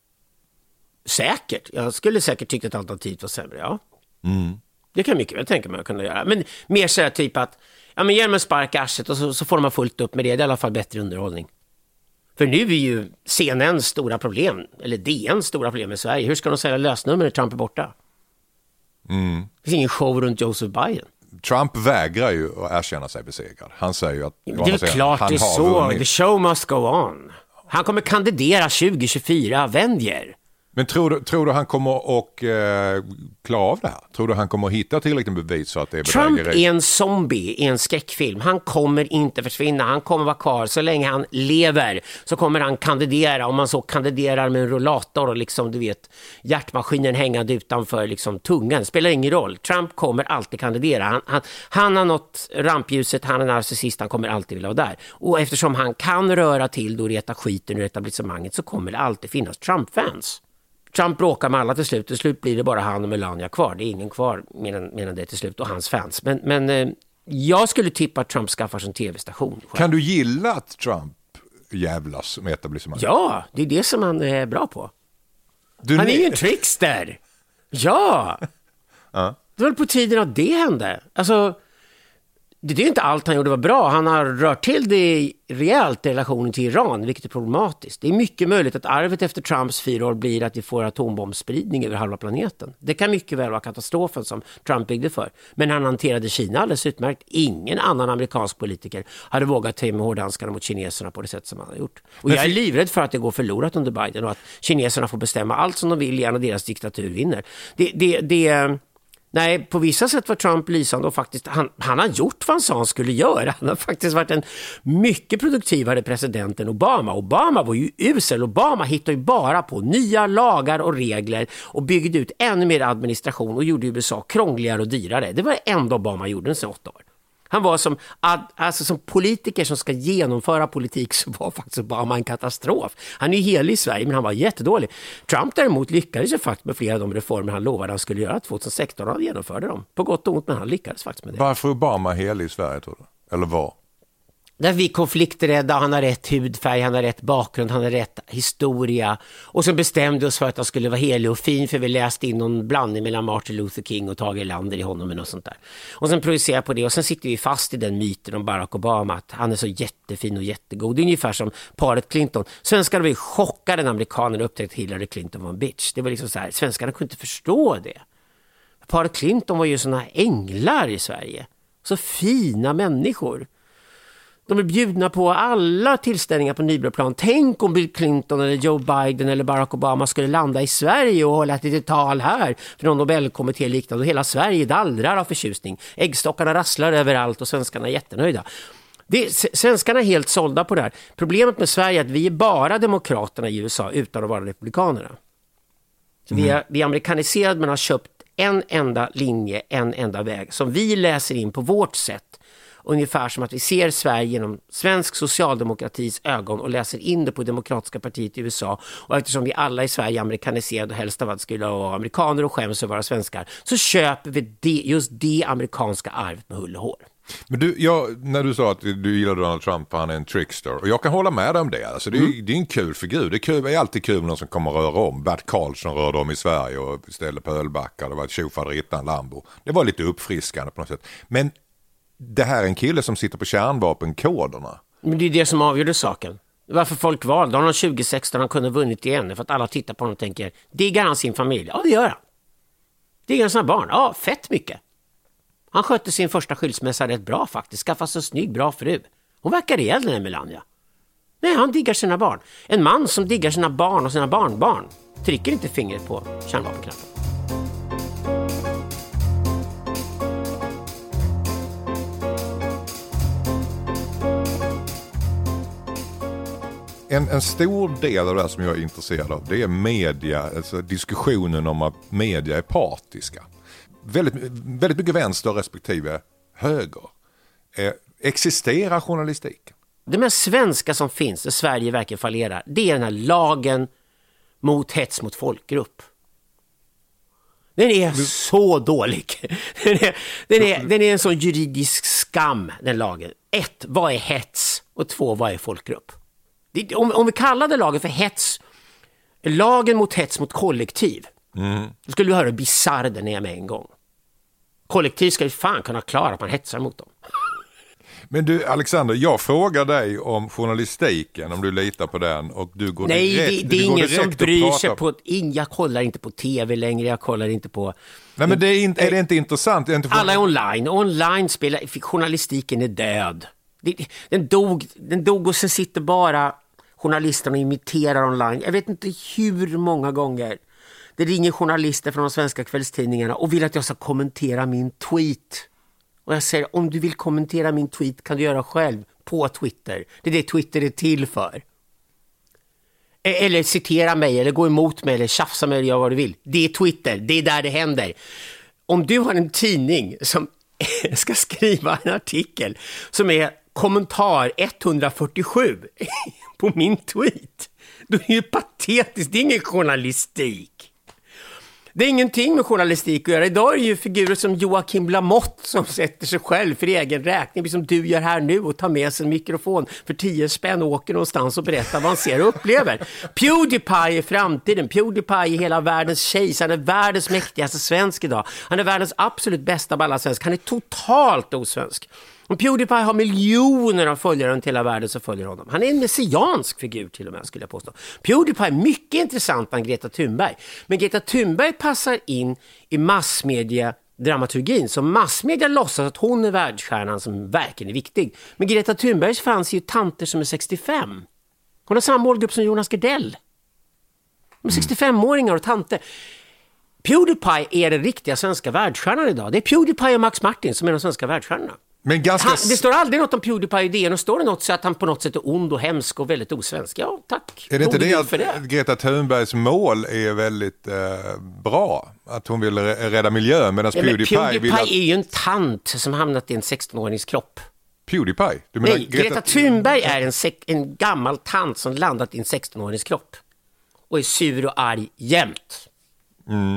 Säkert. Jag skulle säkert tycka att alternativet var sämre, ja. Mm. Det kan mycket väl tänka mig att kunna göra. Men mer så här typ att ja, men ge mig en spark i arset och så, så får man fullt upp med det. Det är i alla fall bättre underhållning. För nu är ju C N N:s stora problem, eller D N:s stora problem i Sverige. Hur ska de sälja lösnummer när Trump är borta? Mm. Det finns ingen show runt Joseph Biden. Trump vägrar ju att erkänna sig besegrad. Han säger ju att... Det är väl klart det är så. Vunnit. The show must go on. Han kommer kandidera tjugo tjugofyra, vänjer. Men tror du, tror du han kommer att eh, klara av det här? Tror du han kommer att hitta tillräckligt bevis så att det är bedrägeri? Trump är en zombie i en skräckfilm. Han kommer inte försvinna. Han kommer vara kvar. Så länge han lever så kommer han kandidera. Om man så kandiderar med en rollator och liksom, du vet, hjärtmaskinen hängande utanför liksom, tungan. Spelar ingen roll. Trump kommer alltid kandidera. Han, han, han har nått rampljuset. Han är narcissist. Han kommer alltid vilja vara där. Och eftersom han kan röra till och reta skiten ur etablissemanget så kommer det alltid finnas Trump-fans. Trump bråkar med alla till slut. Till slut blir det bara han och Melania kvar. Det är ingen kvar medan, medan det till slut och hans fans. Men, men eh, jag skulle tippa att Trump skaffar sin tv-station. Själv. Kan du gilla att Trump jävlas med etablissemanget? Ja, det är det som han är bra på. Du han är ju en trickster. Ja. Ja. Det var på tiden att det hände. Alltså... Det är inte allt han gjorde var bra. Han har rört till det rejält i relationen till Iran, vilket är problematiskt. Det är mycket möjligt att arvet efter Trumps fyra år blir att vi får atombombspridning över halva planeten. Det kan mycket väl vara katastrofen som Trump byggde för. Men han hanterade Kina alldeles utmärkt. Ingen annan amerikansk politiker hade vågat ta med hårdhandskarna mot kineserna på det sätt som han har gjort. Och jag är livrädd för att det går förlorat under Biden och att kineserna får bestämma allt som de vill igen och deras diktatur vinner. Det... det, det Nej, på vissa sätt var Trump lysande och faktiskt, han, han har gjort vad han sa han skulle göra. Han har faktiskt varit en mycket produktivare president än Obama. Obama var ju usel. Obama hittade ju bara på nya lagar och regler och byggde ut ännu mer administration och gjorde U S A krångligare och dyrare. Det var det enda Obama gjorde sen åtta år. Han var som, alltså som politiker som ska genomföra politik så var faktiskt Obama en katastrof. Han är ju helig i Sverige men han var jättedålig. Trump däremot lyckades ju faktiskt med flera av de reformer han lovade han skulle göra tjugohundrasexton och han genomförde dem. På gott och ont men han lyckades faktiskt med det. Varför Obama helig i Sverige tror du? Eller var? Där vi konflikträdda, han har rätt hudfärg, han har rätt bakgrund, han har rätt historia. Och så bestämde oss för att han skulle vara helig och fin, för vi läste in någon blandning mellan Martin Luther King och Tage Erlander i honom och något sånt där. Och sen projicerar på det, och sen sitter vi fast i den myten om Barack Obama, att han är så jättefin och jättegod. Det är ungefär som paret Clinton. Svenskarna var ju chockade när amerikanerna upptäckte att Hillary Clinton var en bitch. Det var liksom så här, svenskarna kunde inte förstå det. Paret Clinton var ju såna änglar i Sverige. Så fina människor. De är bjudna på alla tillställningar på Nybroplan. Tänk om Bill Clinton eller Joe Biden eller Barack Obama skulle landa i Sverige och hålla ett litet tal här för någon Nobelkommitté liknande. Och hela Sverige dallrar av förtjusning. Äggstockarna rasslar överallt och svenskarna är jättenöjda. Det, svenskarna är helt sålda på det här. Problemet med Sverige är att vi är bara demokraterna i U S A utan att vara republikanerna. Så mm. vi, är, vi är amerikaniserade, men har köpt en enda linje, en enda väg som vi läser in på vårt sätt. Ungefär som att vi ser Sverige genom svensk socialdemokratis ögon och läser in det på Demokratiska partiet i U S A. Och eftersom vi alla i Sverige är amerikaniserade och helst av allt skulle vara amerikaner och skäms att vara svenskar, så köper vi det, just det amerikanska arvet med hull och hår. Men du, jag, när du sa att du gillar Donald Trump, han är en trickster, och jag kan hålla med dig om det. Alltså, det, är, mm. det är en kul figur. Det är, kul, det är alltid kul med någon som kommer att röra om. Bert Karlsson rörde om i Sverige och ställde på ölbackar. Det var ett tjofaderittan Lambo. Det var lite uppfriskande på något sätt. Men det här är en kille som sitter på kärnvapenkoderna. Men det är det som avgjorde saken. Varför folk valde honom tjugo sexton, han kunde ha vunnit igen. För att alla tittar på honom och tänker, diggar han sin familj? Ja, det gör han. Diggar han sina barn? Ja, fett mycket. Han skötte sin första skilsmässa rätt bra faktiskt. Skaffade sig en snygg, bra fru. Hon verkar rejäl, den här Melania. Nej, han diggar sina barn. En man som diggar sina barn och sina barnbarn trycker inte fingret på kärnvapenknappen. En, en stor del av det som jag är intresserad av, det är media, alltså diskussionen om att media är partiska. Väldigt, väldigt mycket vänster respektive höger. Eh, existerar journalistiken? Det mest svenska som finns, där Sverige verkligen fallerar, det är den här lagen mot hets mot folkgrupp. Den är du... så dålig. Den är, den, är, den är en sån juridisk skam, den lagen. Ett, vad är hets? Och två, vad är folkgrupp? Det, om, om vi kallade lagen för hets, lagen mot hets mot kollektiv, mm. då skulle vi höra hur bizarr den är med en gång. Kollektiv ska ju fan kunna klara att man hetsar mot dem. Men du, Alexander, jag frågar dig om journalistiken, om du litar på den, och du går Nej, direkt, det, det är ingen som bryr sig på... på... Jag kollar inte på tv längre, jag kollar inte på... Nej, men det är, inte, är det inte intressant? Är inte Alla är online, online spelar... Journalistiken är död. Den dog, den dog och sen sitter bara journalisterna och imiterar online. Jag vet inte hur många gånger det ringer journalister från de svenska kvällstidningarna och vill att jag ska kommentera min tweet. Och jag säger, om du vill kommentera min tweet kan du göra själv på Twitter. Det är det Twitter är till för. Eller citera mig, eller gå emot mig, eller tjafsa mig, eller göra vad du vill. Det är Twitter, det är där det händer. Om du har en tidning som ska skriva en artikel som är kommentar etthundrafyrtiosju på min tweet, då är det ju patetiskt, det är ingen journalistik. Det är ingenting med journalistik att göra. Idag är det ju figurer som Joakim Lamotte som sätter sig själv för egen räkning, som du gör här nu, och tar med sig en mikrofon för tio spänn och åker någonstans och berättar vad han ser och upplever. Pewdiepie är framtiden. Pewdiepie är hela världens kejsare. Han är världens mäktigaste svensk idag. Han är världens absolut bästa av alla svensk. Han är totalt osvensk. Och Pewdiepie har miljoner av följare runt hela världen som följer honom. Han är en messiansk figur till och med, skulle jag påstå. Pewdiepie är mycket intressant än Greta Thunberg. Men Greta Thunberg passar in i massmedia-dramaturgin. Så massmedia låtsas att hon är världsstjärnan som verkligen är viktig. Men Greta Thunberg fanns ju tanter som är sextiofem. Hon har samma målgrupp som Jonas Gardell. De är sextiofem-åringar och tanter. Pewdiepie är den riktiga svenska världsstjärnan idag. Det är Pewdiepie och Max Martin som är de svenska världsstjärnorna. Men ganska... han, det står aldrig något om Pewdiepie i idén, och står det något så att han på något sätt är ond och hemsk och väldigt osvensk. Ja, tack. Är det inte det att det? Greta Thunbergs mål är väldigt eh, bra? Att hon vill rädda miljön, medan ja, Pewdiepie, Pewdiepie vill att... är ju en tant som hamnat i en sexton-årings kropp. Pewdiepie? Du menar Nej, Greta... Greta Thunberg är en, sek- en gammal tant som landat i en sexton-årings kropp och är sur och arg jämt. Mm.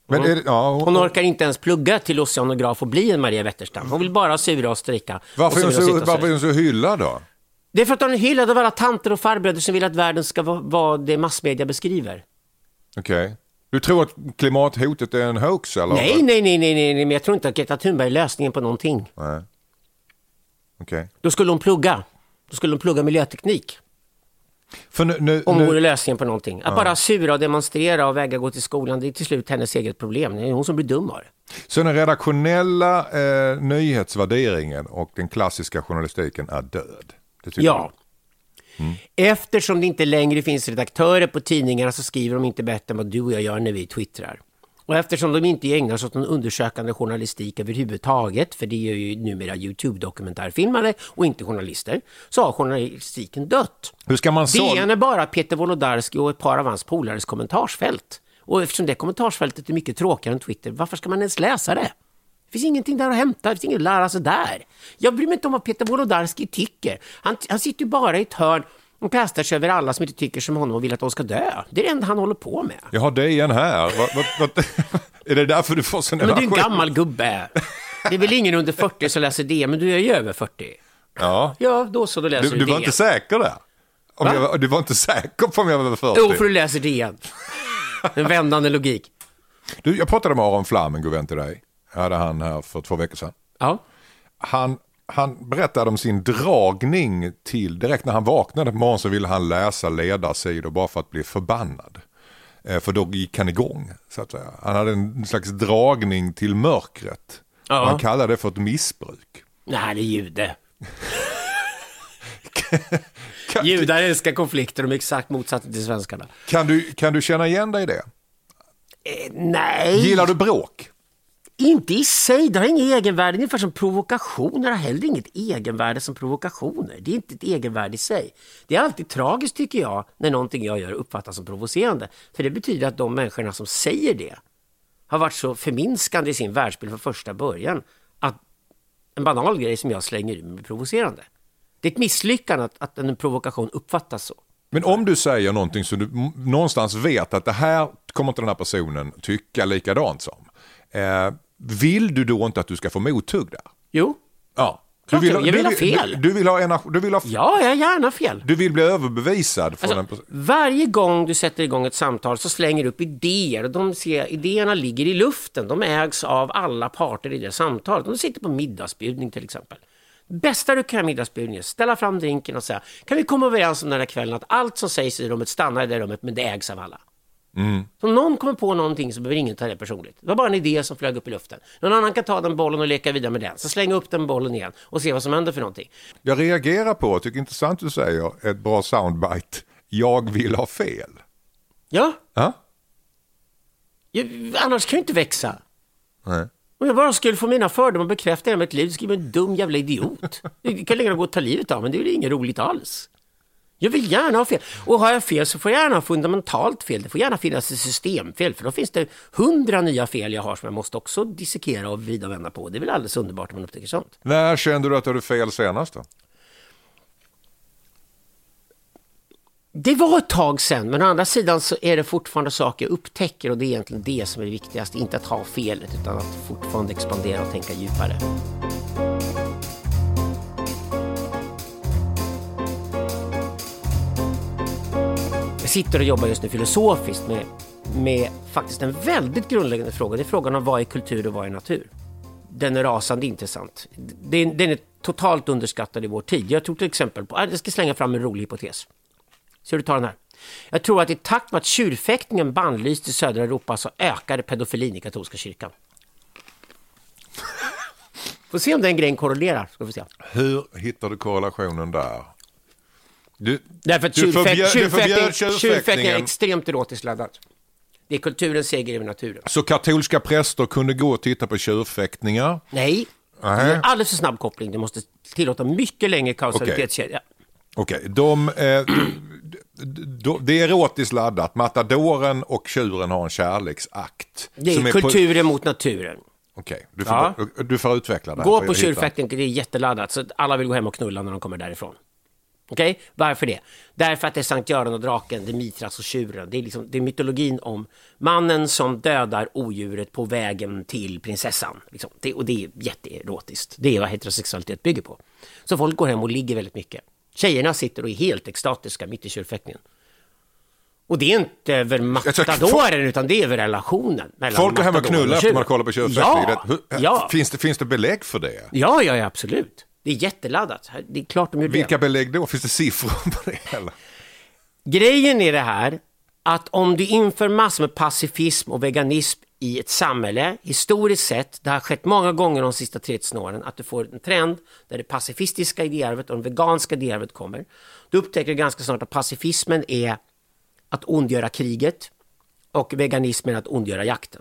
Men är det, ja, hon, hon orkar inte ens plugga till oceanograf och bli en Maria Wetterstam. Hon vill bara sura och stricka. varför, och är hon så, och varför är hon så hyllad då? Det är för att hon är hyllad av alla tanter och farbröder som vill att världen ska vara vad det massmedia beskriver. Okej. Okay. Du tror att klimathotet är en hoax eller? Nej, nej, nej, nej, nej, men jag tror inte att Greta Thunberg är lösningen på någonting. Nej. Okej. Okay. Då skulle hon plugga. Då skulle hon plugga miljöteknik. För nu, nu, Om nu... hon är lösningen på någonting. Att ja. bara sura och demonstrera och väga gå till skolan, det är till slut hennes eget problem. Det är hon som blir dum av det. Så den redaktionella eh, nyhetsvärderingen och den klassiska journalistiken är död? Det ja. Mm. Eftersom det inte längre finns redaktörer på tidningarna så skriver de inte bättre än vad du och jag gör när vi twittrar. Och eftersom de inte ägnar sig åt någon undersökande journalistik överhuvudtaget, för det är ju numera YouTube-dokumentärfilmare och inte journalister, så har journalistiken dött. Hur ska man så... D N är bara Peter Wolodarski och ett par av hans polares kommentarsfält. Och eftersom det kommentarsfältet är mycket tråkigare än Twitter, varför ska man ens läsa det? Det finns ingenting där att hämta, det finns inget att lära sig där. Jag bryr mig inte om vad Peter Wolodarski tycker. Han, han sitter ju bara i ett hörn och kastar sig över alla som inte tycker som honom och vill att de ska dö. Det är det enda han håller på med. Jag har dig igen här. Vad, vad, vad, är det därför du får sån energi? Men du är en energi? gammal gubbe. Det är väl ingen under fyrtio som läser det, men du är ju över fyrtio. Ja. Ja, då så, då läser du, du, du det. var inte säker där? Om jag, du var inte säker på om jag var över fyrtio? Jo, för du läser det igen. En vändande logik. Du, jag pratade med Aron Flam, en god vän till dig. Jag hade han här för två veckor sedan. Ja. Han, han berättade om sin dragning till, direkt när han vaknade på morgonen så ville han läsa ledarsidor bara för att bli förbannad. Eh, för då gick han igång, så att säga. Han hade en slags dragning till mörkret. Ja. Han kallade det för ett missbruk. Nej, det är jude. Judar älskar konflikter, de är exakt motsatta till svenskarna. Kan du, kan du känna igen dig i det? Eh, nej. Gillar du bråk? Inte i sig, det har inget egenvärde. Det är ungefär som provokationer har heller inget egenvärde som provokationer. Det är inte ett egenvärde i sig. Det är alltid tragiskt tycker jag när någonting jag gör uppfattas som provocerande. För det betyder att de människorna som säger det har varit så förminskande i sin världsbild från första början att en banal grej som jag slänger ur blir provocerande. Det är ett misslyckande att, att en provokation uppfattas så. Men om du säger någonting så du någonstans vet att det här kommer inte den här personen tycka likadant som. Eh, vill du då inte att du ska få mothugg där? Jo. Ja. Klart, du vill, jag vill du, ha fel. Du, du vill ha energi, du vill ha... Ja, jag gärna fel. Du vill bli överbevisad från alltså, en... Varje gång du sätter igång ett samtal så slänger du upp idéer och de ser, idéerna ligger i luften. De ägs av alla parter i det samtalet. Om du sitter på middagsbjudning till exempel. Bästa du kan middagsbjudning är ställa fram drinken och säga kan vi komma överens om den här kvällen att allt som sägs i rummet stannar i det rummet men det ägs av alla. Mm. Så om någon kommer på någonting så behöver ingen ta det personligt. Det var bara en idé som flög upp i luften. Någon annan kan ta den bollen och leka vidare med den. Så slänga upp den bollen igen och se vad som händer för någonting. Jag reagerar på, tycker intressant du säger, ett bra soundbite. Jag vill ha fel. Ja. Ja? Jag, annars kan jag inte växa. Nej. Om jag bara skulle få mina fördomar bekräftade i mitt liv skulle jag bli en dum jävla idiot. Jag kan längre gå och ta livet av men det är ju inget roligt alls. Jag vill gärna ha fel. Och har jag fel så får jag gärna ha fundamentalt fel. Det får gärna finnas ett systemfel. För då finns det hundra nya fel jag har som jag måste också dissekera och vrida och vända på. Det är väl alldeles underbart om man upptäcker sånt. När kände du att du hade fel senast då? Det var ett tag sedan. Men å andra sidan så är det fortfarande saker jag upptäcker. Och det är egentligen det som är det viktigaste. Inte att ha felet utan att fortfarande expandera och tänka djupare. Jag sitter och jobbar just nu filosofiskt med, med faktiskt en väldigt grundläggande fråga. Det är frågan om vad är kultur och vad är natur. Den är rasande intressant. Den, den är totalt underskattad i vår tid. Jag tror till exempel på, jag ska slänga fram en rolig hypotes. Så du tar den här. Jag tror att i takt med att tjurfäktningen bannlyst i södra Europa så ökade pedofilin i katolska kyrkan. Får se om den grejen korrelerar. Ska vi se. Hur hittar du korrelationen där? Du, Därför att du tjurfäkt, förbjöd, tjurfäktning, du förbjöd tjurfäktning är extremt erotiskt laddat. Det är kulturens seger över naturen. Så katolska präster kunde gå och titta på tjurfäktningar? Nej, det är en alldeles för snabb koppling. Det måste tillåta mycket längre kausalitetskedja. Okej, okay. de, eh, de, det är erotiskt laddat. Matadoren och tjuren har en kärleksakt. Det är som kulturen är på... mot naturen. Okej, okay. du, får, ja. du får utveckla det. Gå på tjurfäktning, det är jätteladdat. Så alla vill gå hem och knulla när de kommer därifrån. Okej, okay? Varför det? Därför att det är Sankt Göran och draken, det är Mitras och tjuren. Det är, liksom, det är mytologin om mannen som dödar odjuret på vägen till prinsessan. Liksom. Det, och det är jätteerotiskt. Det är vad heterosexualitet bygger på. Så folk går hem och ligger väldigt mycket. Tjejerna sitter och är helt extatiska mitt i tjurfäktningen. Och det är inte över matadoren utan det är över relationen. Folk går hem och knullar efter man kollar på tjurfäktningen. Ja, ja. Finns det, finns det belägg för det? Ja, ja, ja, absolut. Det är jätteladdat. Det är klart de gör det. Vilka belägg då? Finns det siffror på det? Eller? Grejen är det här att om du inför massor med pacifism och veganism i ett samhälle, historiskt sett, det har skett många gånger de sista trettio åren, att du får en trend där det pacifistiska idéarvet och det veganska idéarvet kommer. Du upptäcker ganska snart att pacifismen är att ondgöra kriget och veganismen att ondgöra jakten.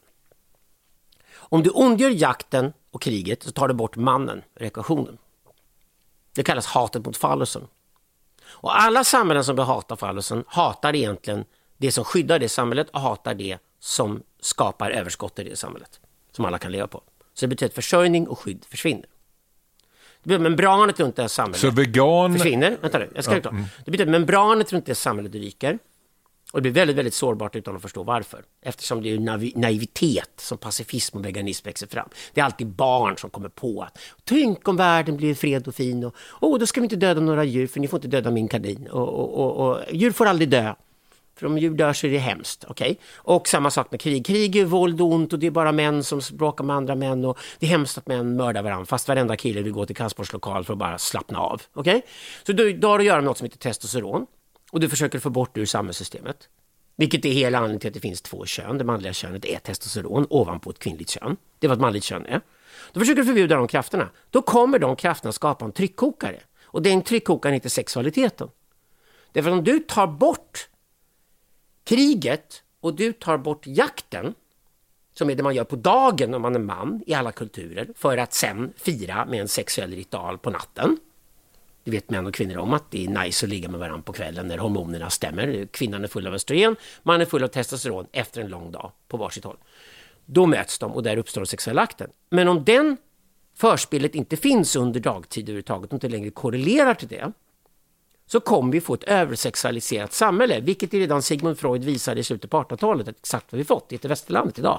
Om du ondgör jakten och kriget så tar du bort mannen, rekreationen. Det kallas hatet mot fallusen. Och alla samhällen som behatar fallusen hatar egentligen det som skyddar det samhället och hatar det som skapar överskott i det samhället. Som alla kan leva på. Så det betyder att försörjning och skydd försvinner. Det betyder att membranet runt det här samhället så vegan... försvinner. Vänta nu, jag ska ja, mm. Det betyder att membranet runt det samhället ryker. Och det blir väldigt, väldigt sårbart utan att förstå varför. Eftersom det är naiv- naivitet som pacifism och veganism växer fram. Det är alltid barn som kommer på att tänk om världen blir fred och fin och oh, då ska vi inte döda några djur för ni får inte döda min kanin. Och, och, och, och djur får aldrig dö. För om djur dör så är det hemskt. Okay? Och samma sak med krig. Krig är våld och ont och det är bara män som bråkar med andra män. Och det är hemskt att män mördar varandra. Fast varenda kille vill gå till kampsportslokal för att bara slappna av. Okay? Så du, du har att göra med något som heter testosteron. Och du försöker få bort det ur samhällssystemet. Vilket är hela anledningen till att det finns två kön. Det manliga könet är testosteron ovanpå ett kvinnligt kön. Det är vad ett manligt kön är. Då försöker du förbjuda de krafterna. Då kommer de krafterna skapa en tryckkokare. Och den tryckkokaren heter sexualiteten. Därför att om du tar bort kriget och du tar bort jakten, som är det man gör på dagen om man är man i alla kulturer, för att sen fira med en sexuell ritual på natten. Det vet män och kvinnor om att det är nice att ligga med varandra på kvällen när hormonerna stämmer. Kvinnan är full av östrogen, man är full av testosteron efter en lång dag på varsitt håll. Då möts de och där uppstår sexuella akten. Men om den förspelet inte finns under dagtid överhuvudtaget och inte längre korrelerar till det, så kommer vi få ett översexualiserat samhälle, vilket redan Sigmund Freud visade i slutet på artonhundratalet, att exakt vad vi fått i västerlandet idag.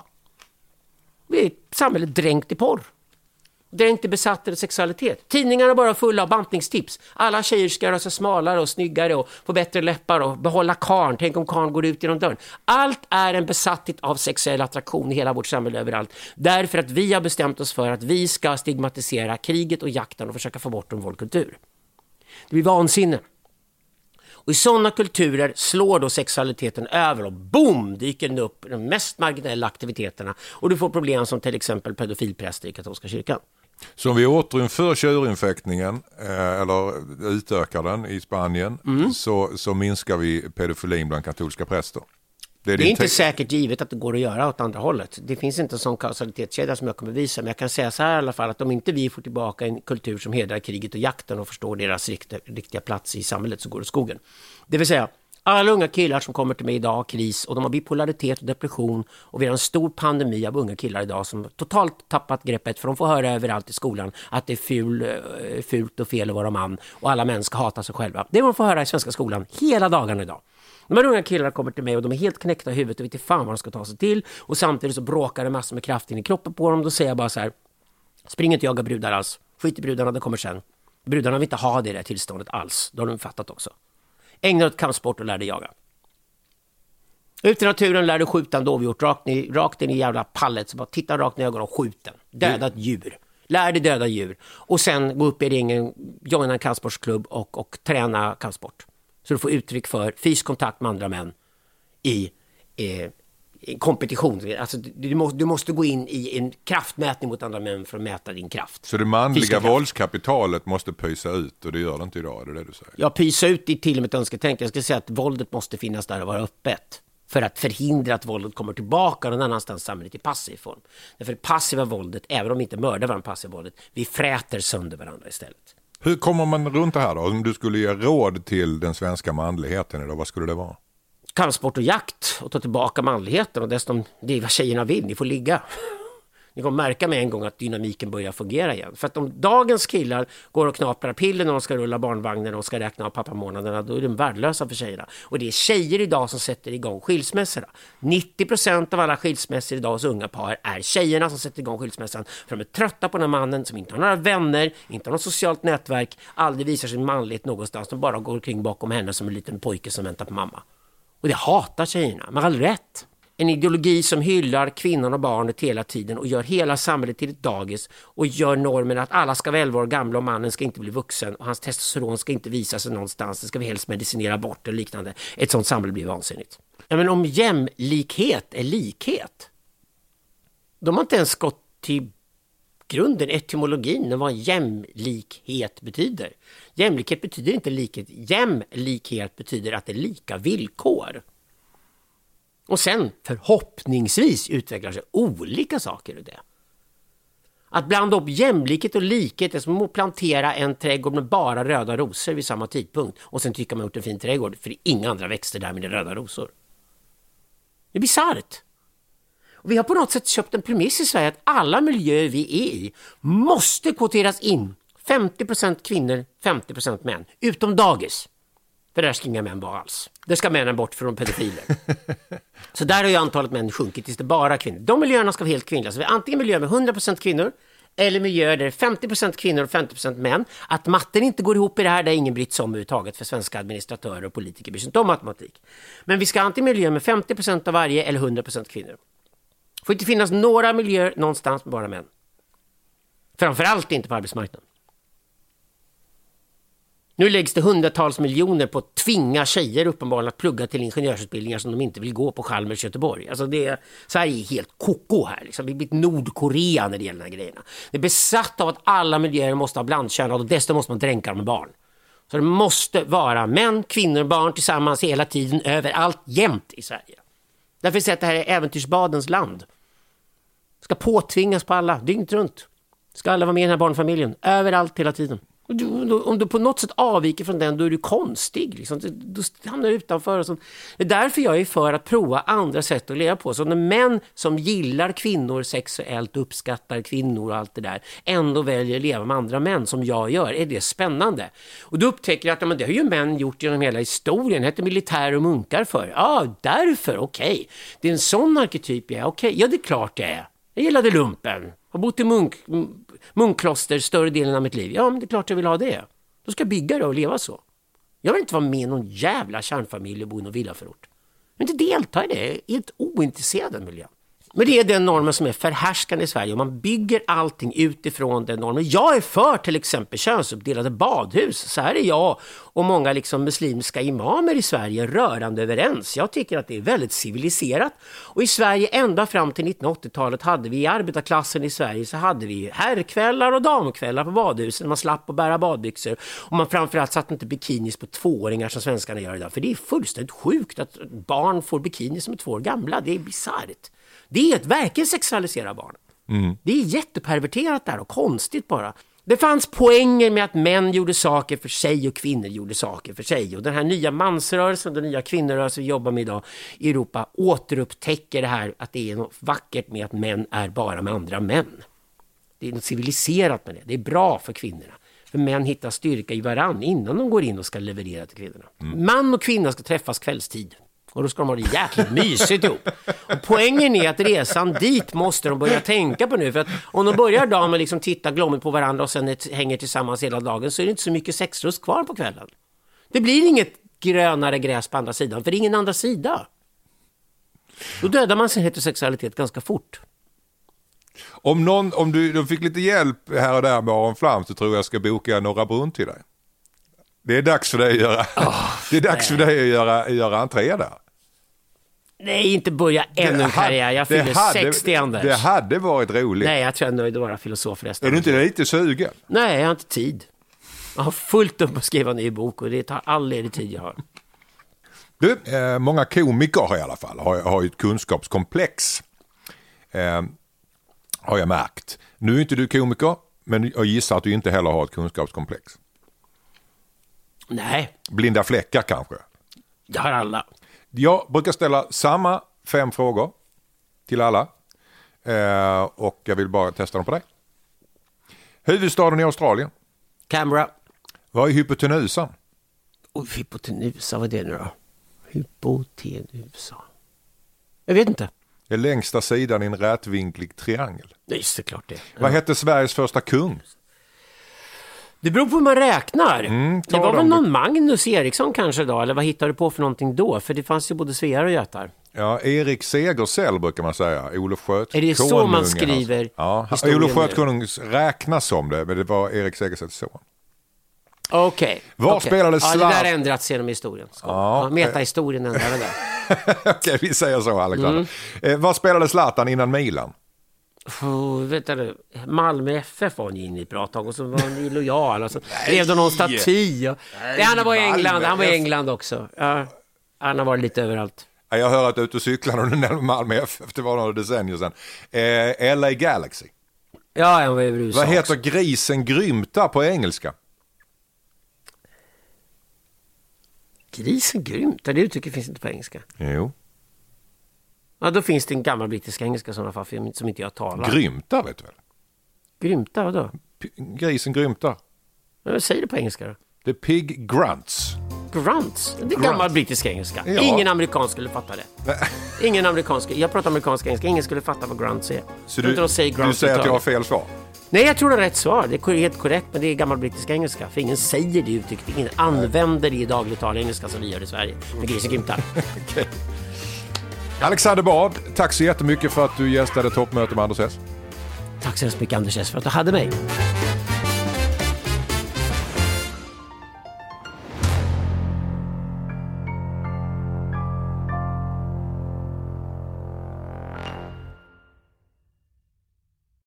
Vi är ett samhälle dränkt i porr. Det är inte besatt av sexualitet. Tidningarna är bara fulla av bantningstips. Alla tjejer ska göra sig smalare och snyggare och få bättre läppar och behålla karn. Tänk om karn går ut genom dörren. Allt är en besatthet av sexuell attraktion i hela vårt samhälle överallt. Därför att vi har bestämt oss för att vi ska stigmatisera kriget och jakten och försöka få bort en vår kultur. Det blir vansinne. Och i sådana kulturer slår då sexualiteten över och boom, dyker den upp de mest marginella aktiviteterna. Och du får problem som till exempel pedofilpräster i katolska kyrkan. Så om vi återinför tjurinfektionen eller utökar den i Spanien mm. så, så minskar vi pedofilin bland katolska präster. Det är, det är inte te- säkert givet att det går att göra åt andra hållet. Det finns inte en sån kausalitetskedja som jag kommer visa. Men jag kan säga så här i alla fall att om inte vi får tillbaka en kultur som hedrar kriget och jakten och förstår deras riktiga, riktiga plats i samhället så går det skogen. Det vill säga, alla unga killar som kommer till mig idag har kris och de har bipolaritet och depression och vi har en stor pandemi av unga killar idag som totalt tappat greppet för de får höra överallt i skolan att det är ful, fult och fel att vara man och alla män ska hata sig själva. Det är vad de får höra i svenska skolan hela dagen idag. De här unga killarna kommer till mig och de är helt knäckta i huvudet och vet inte fan vad de ska ta sig till och samtidigt så bråkar det massor med kraft in i kroppen på dem. Då säger jag bara så här, spring inte jaga brudar alls, skit i brudarna, det kommer sen. Brudarna vill inte ha det där tillståndet alls, det har de fattat också. Ägna dig åt kampsport och lär dig jaga. Ut i naturen lär du skjuta en dovhjort rakt, rakt in i jävla pallet. Så bara titta rakt i ögonen och skjut den. Döda ett djur. Lär dig döda djur. Och sen gå upp i ringen, joina en kampsportsklubb och, och träna kampsport. Så du får uttryck för fysisk kontakt med andra män i, eh, i kompetition. Alltså, du, du, måste, du måste gå in i en kraftmätning mot andra män för att mäta din kraft. Så det manliga våldskapitalet måste pysa ut och det gör det inte idag, är det det du säger? Ja, pysa ut i till och med ett önsketänk. Jag ska säga att våldet måste finnas där och vara öppet. För att förhindra att våldet kommer tillbaka någon annanstans samhället i passiv form. Därför det passiva våldet, även om vi inte mördar varandra passiva våldet, vi fräter sönder varandra istället. Hur kommer man runt det här då? Om du skulle ge råd till den svenska manligheten idag, vad skulle det vara? Kampsport och jakt och ta tillbaka manligheten och dessutom det är vad tjejerna vill, ni får ligga. Ni kommer märka med en gång att dynamiken börjar fungera igen. För att om dagens killar går och knaprar piller när de ska rulla barnvagnen och ska räkna av pappamånaderna, då är de värdelösa för tjejerna. Och det är tjejer idag som sätter igång skilsmässorna. nittio procent av alla skilsmässor idag hos unga par är tjejerna som sätter igång skilsmässan. För de är trötta på den här mannen som inte har några vänner, inte har något socialt nätverk, aldrig visar sin manlighet någonstans. De bara går kring bakom henne som en liten pojke som väntar på mamma. Och det hatar tjejerna, med all rätt. En ideologi som hyllar kvinnan och barnet hela tiden och gör hela samhället till ett dagis och gör normen att alla ska vara elva år gamla och mannen ska inte bli vuxen och hans testosteron ska inte visa sig någonstans. Det ska vi helst medicinera bort och liknande. Ett sånt samhälle blir vansinnigt. Ja, men om jämlikhet är likhet, de har inte ens gått till grunden, etymologin, vad jämlikhet betyder. Jämlikhet betyder inte likhet. Jämlikhet betyder att det är lika villkor. Och sen förhoppningsvis utvecklar sig olika saker ur det. Att blanda upp jämlikhet och likhet är som att plantera en trädgård med bara röda rosor vid samma tidpunkt. Och sen tycker man gjort en fin trädgård, för det är inga andra växter där med de röda rosor. Det är bisarrt. Och vi har på något sätt köpt en premiss i Sverige att alla miljöer vi är i måste kvoteras in. femtio procent kvinnor, femtio procent män. Utom dagis. För där ska inga män vara alls. Det ska männen bort från pedofiler. Så där har ju antalet män sjunkit tills det bara kvinnor. De miljöerna ska vara helt kvinnliga. Så vi har antingen miljöer med hundra procent kvinnor eller miljöer där det är femtio procent kvinnor och femtio procent män. Att matten inte går ihop i det här, där ingen brytt sig om överhuvudtaget, för svenska administratörer och politiker bryr sig inte om matematik. Men vi ska antingen miljöer med femtio procent av varje eller hundra procent kvinnor. Får inte finnas några miljöer någonstans med bara män. Framförallt inte på arbetsmarknaden. Nu läggs det hundratals miljoner på att tvinga tjejer uppenbarligen att plugga till ingenjörsutbildningar som de inte vill gå på Chalmers Göteborg. Alltså det är, Sverige är helt koko här. Liksom. Vi har blivit Nordkorea när det gäller de här grejerna. Det är besatt av att alla miljöer måste ha blandkönade och dessutom måste man dränka dem med barn. Så det måste vara män, kvinnor och barn tillsammans hela tiden, överallt, jämt i Sverige. Därför är det här är äventyrsbadens land. Ska påtvingas på alla, dygnet runt. Ska alla vara med i den här barnfamiljen, överallt hela tiden. Du, om du på något sätt avviker från den, då är du konstig. Liksom. Du, du hamnar utanför. Och sånt. Det är därför jag är för att prova andra sätt att leva på. Så när män som gillar kvinnor sexuellt, uppskattar kvinnor och allt det där, ändå väljer att leva med andra män som jag gör, är det spännande. Och då upptäcker jag att ja, men det har ju män gjort genom hela historien. Det heter militär och munkar för. Ja, därför, okej. Okay. Det är en sån arketyp jag är. Okej, okay. Ja, det är klart det är. Jag gillade lumpen. Har bott i munk, munkkloster större delen av mitt liv. Ja, men det är klart jag vill ha det. Då ska jag bygga det och leva så. Jag vill inte vara med i någon jävla kärnfamilj och bo i någon villaförort. Jag vill inte delta i det. Jag är helt ointresserad av miljön. Men det är den normen som är förhärskande i Sverige. Och man bygger allting utifrån den normen. Jag är för till exempel könsuppdelade badhus. Så här är jag och många liksom muslimska imamer i Sverige rörande överens. Jag tycker att det är väldigt civiliserat. Och i Sverige ända fram till nittonhundraåttiotalet hade vi i arbetarklassen i Sverige så hade vi herrkvällar och damkvällar på badhusen. Man slapp att bära badbyxor. Och man framförallt satt inte bikinis på tvååringar som svenskarna gör idag. För det är fullständigt sjukt att barn får bikinis som är två år gamla. Det är bisarrt. Det är ett verkligen sexualisera barn. Mm. Det är jätteperverterat där och konstigt bara. Det fanns poänger med att män gjorde saker för sig och kvinnor gjorde saker för sig. Och den här nya mansrörelsen, den nya kvinnorörelsen vi jobbar med idag i Europa återupptäcker det här att det är något vackert med att män är bara med andra män. Det är något civiliserat med det. Det är bra för kvinnorna. För män hittar styrka i varann innan de går in och ska leverera till kvinnorna. Mm. Man och kvinna ska träffas kvällstid. Och då ska de ha det jäkligt mysigt ihop. Och poängen är att resan dit måste de börja tänka på nu. För att om de börjar dagen med liksom titta glommigt på varandra och sen hänger tillsammans hela dagen så är det inte så mycket sexlust kvar på kvällen. Det blir inget grönare gräs på andra sidan, för det är ingen andra sida. Då dödar man sin heterosexualitet ganska fort. Om, någon, om du, du fick lite hjälp här och där med Aron Flam så tror jag ska boka Norra Brunn till dig. Det är dags för dig att göra, oh, det är dags för dig att göra, göra entré där. Nej, inte börja ännu en karriär. Jag fyller hade, sextio, Anders. Det hade varit roligt. Nej, jag tror jag är nöjd att vara filosof resten. Är du inte lite sugen? Nej, jag har inte tid. Jag har fullt upp att skriva en ny bok och det tar all ledig tid jag har. Du, eh, många komiker i alla fall har, har ju ett kunskapskomplex. Eh, har jag märkt. Nu är inte du komiker, men jag gissar att du inte heller har ett kunskapskomplex. Nej. Blinda fläckar kanske? Jag har alla. Jag brukar ställa samma fem frågor till alla. Eh, och jag vill bara testa dem på dig. Huvudstaden i Australien. Canberra. Vad är hypotenusan? Oj, hypotenusa, vad är det nu då? Hypotenusa. Jag vet inte. Det är längsta sidan i en rätvinklig triangel. Nej, just det, klart det. Ja. Vad hette Sveriges första kung? Det beror på hur man räknar. Mm, det var de... väl någon Magnus Eriksson kanske då? Eller vad hittade du på för någonting då? För det fanns ju både Svear och Götar. Ja, Erik Segersäll brukar man säga. Olof Sköt. Är det så konungen, man skriver? Alltså. Ja, Olof Sköt konung räknas som det, men det var Erik Segersälls son. Okej. Okay. Var okay. spelade Zlatan? Ja, det där har ändrats genom historien. Ja, ja, metahistorien ändrar det där. Okej, okay, vi säger så, Alexander. Mm. Eh, vad spelade Zlatan innan Milan? Oh, vet du, Malmö F F var han inne i ett bra tag och så var han illojal och så rev de någon staty. Och... Nej, han var i England, han var i England också. Ja, han har varit lite överallt. Ja, jag hör att ut och cyklar och nämner Malmö F F, det var några decennier sedan. Eh, L A Galaxy. Ja, han var i U S A. Vad heter också. grisen Grymta på engelska? Grisen Grymta, det uttrycket finns inte på engelska. Jo. Ja, då finns det en gammal brittisk engelska sådana fall som inte jag talar. Grymta, vet du väl? Grymta, vadå? P- grisen Grymta. Jag säger det på engelska då. Det är Pig Grunts. Grunts? Det är Grunts. gammal brittisk engelska. Ja. Ingen amerikan skulle fatta det. Ingen amerikansk. Jag pratar amerikansk engelska. Ingen skulle fatta vad grunts är. Så du, du säger, du säger att jag har fel svar? Nej, jag tror det är rätt svar. Det är helt korrekt, men det är gammal brittisk engelska. För ingen säger det uttrycket. Ingen använder det i dagligt tal engelska som vi gör i Sverige. Med grisen Grymta. Okay. Alexander Bard, tack så jättemycket för att du gästade toppmöte med Anders S. Tack så hemskt mycket, Anders S, för att du hade mig.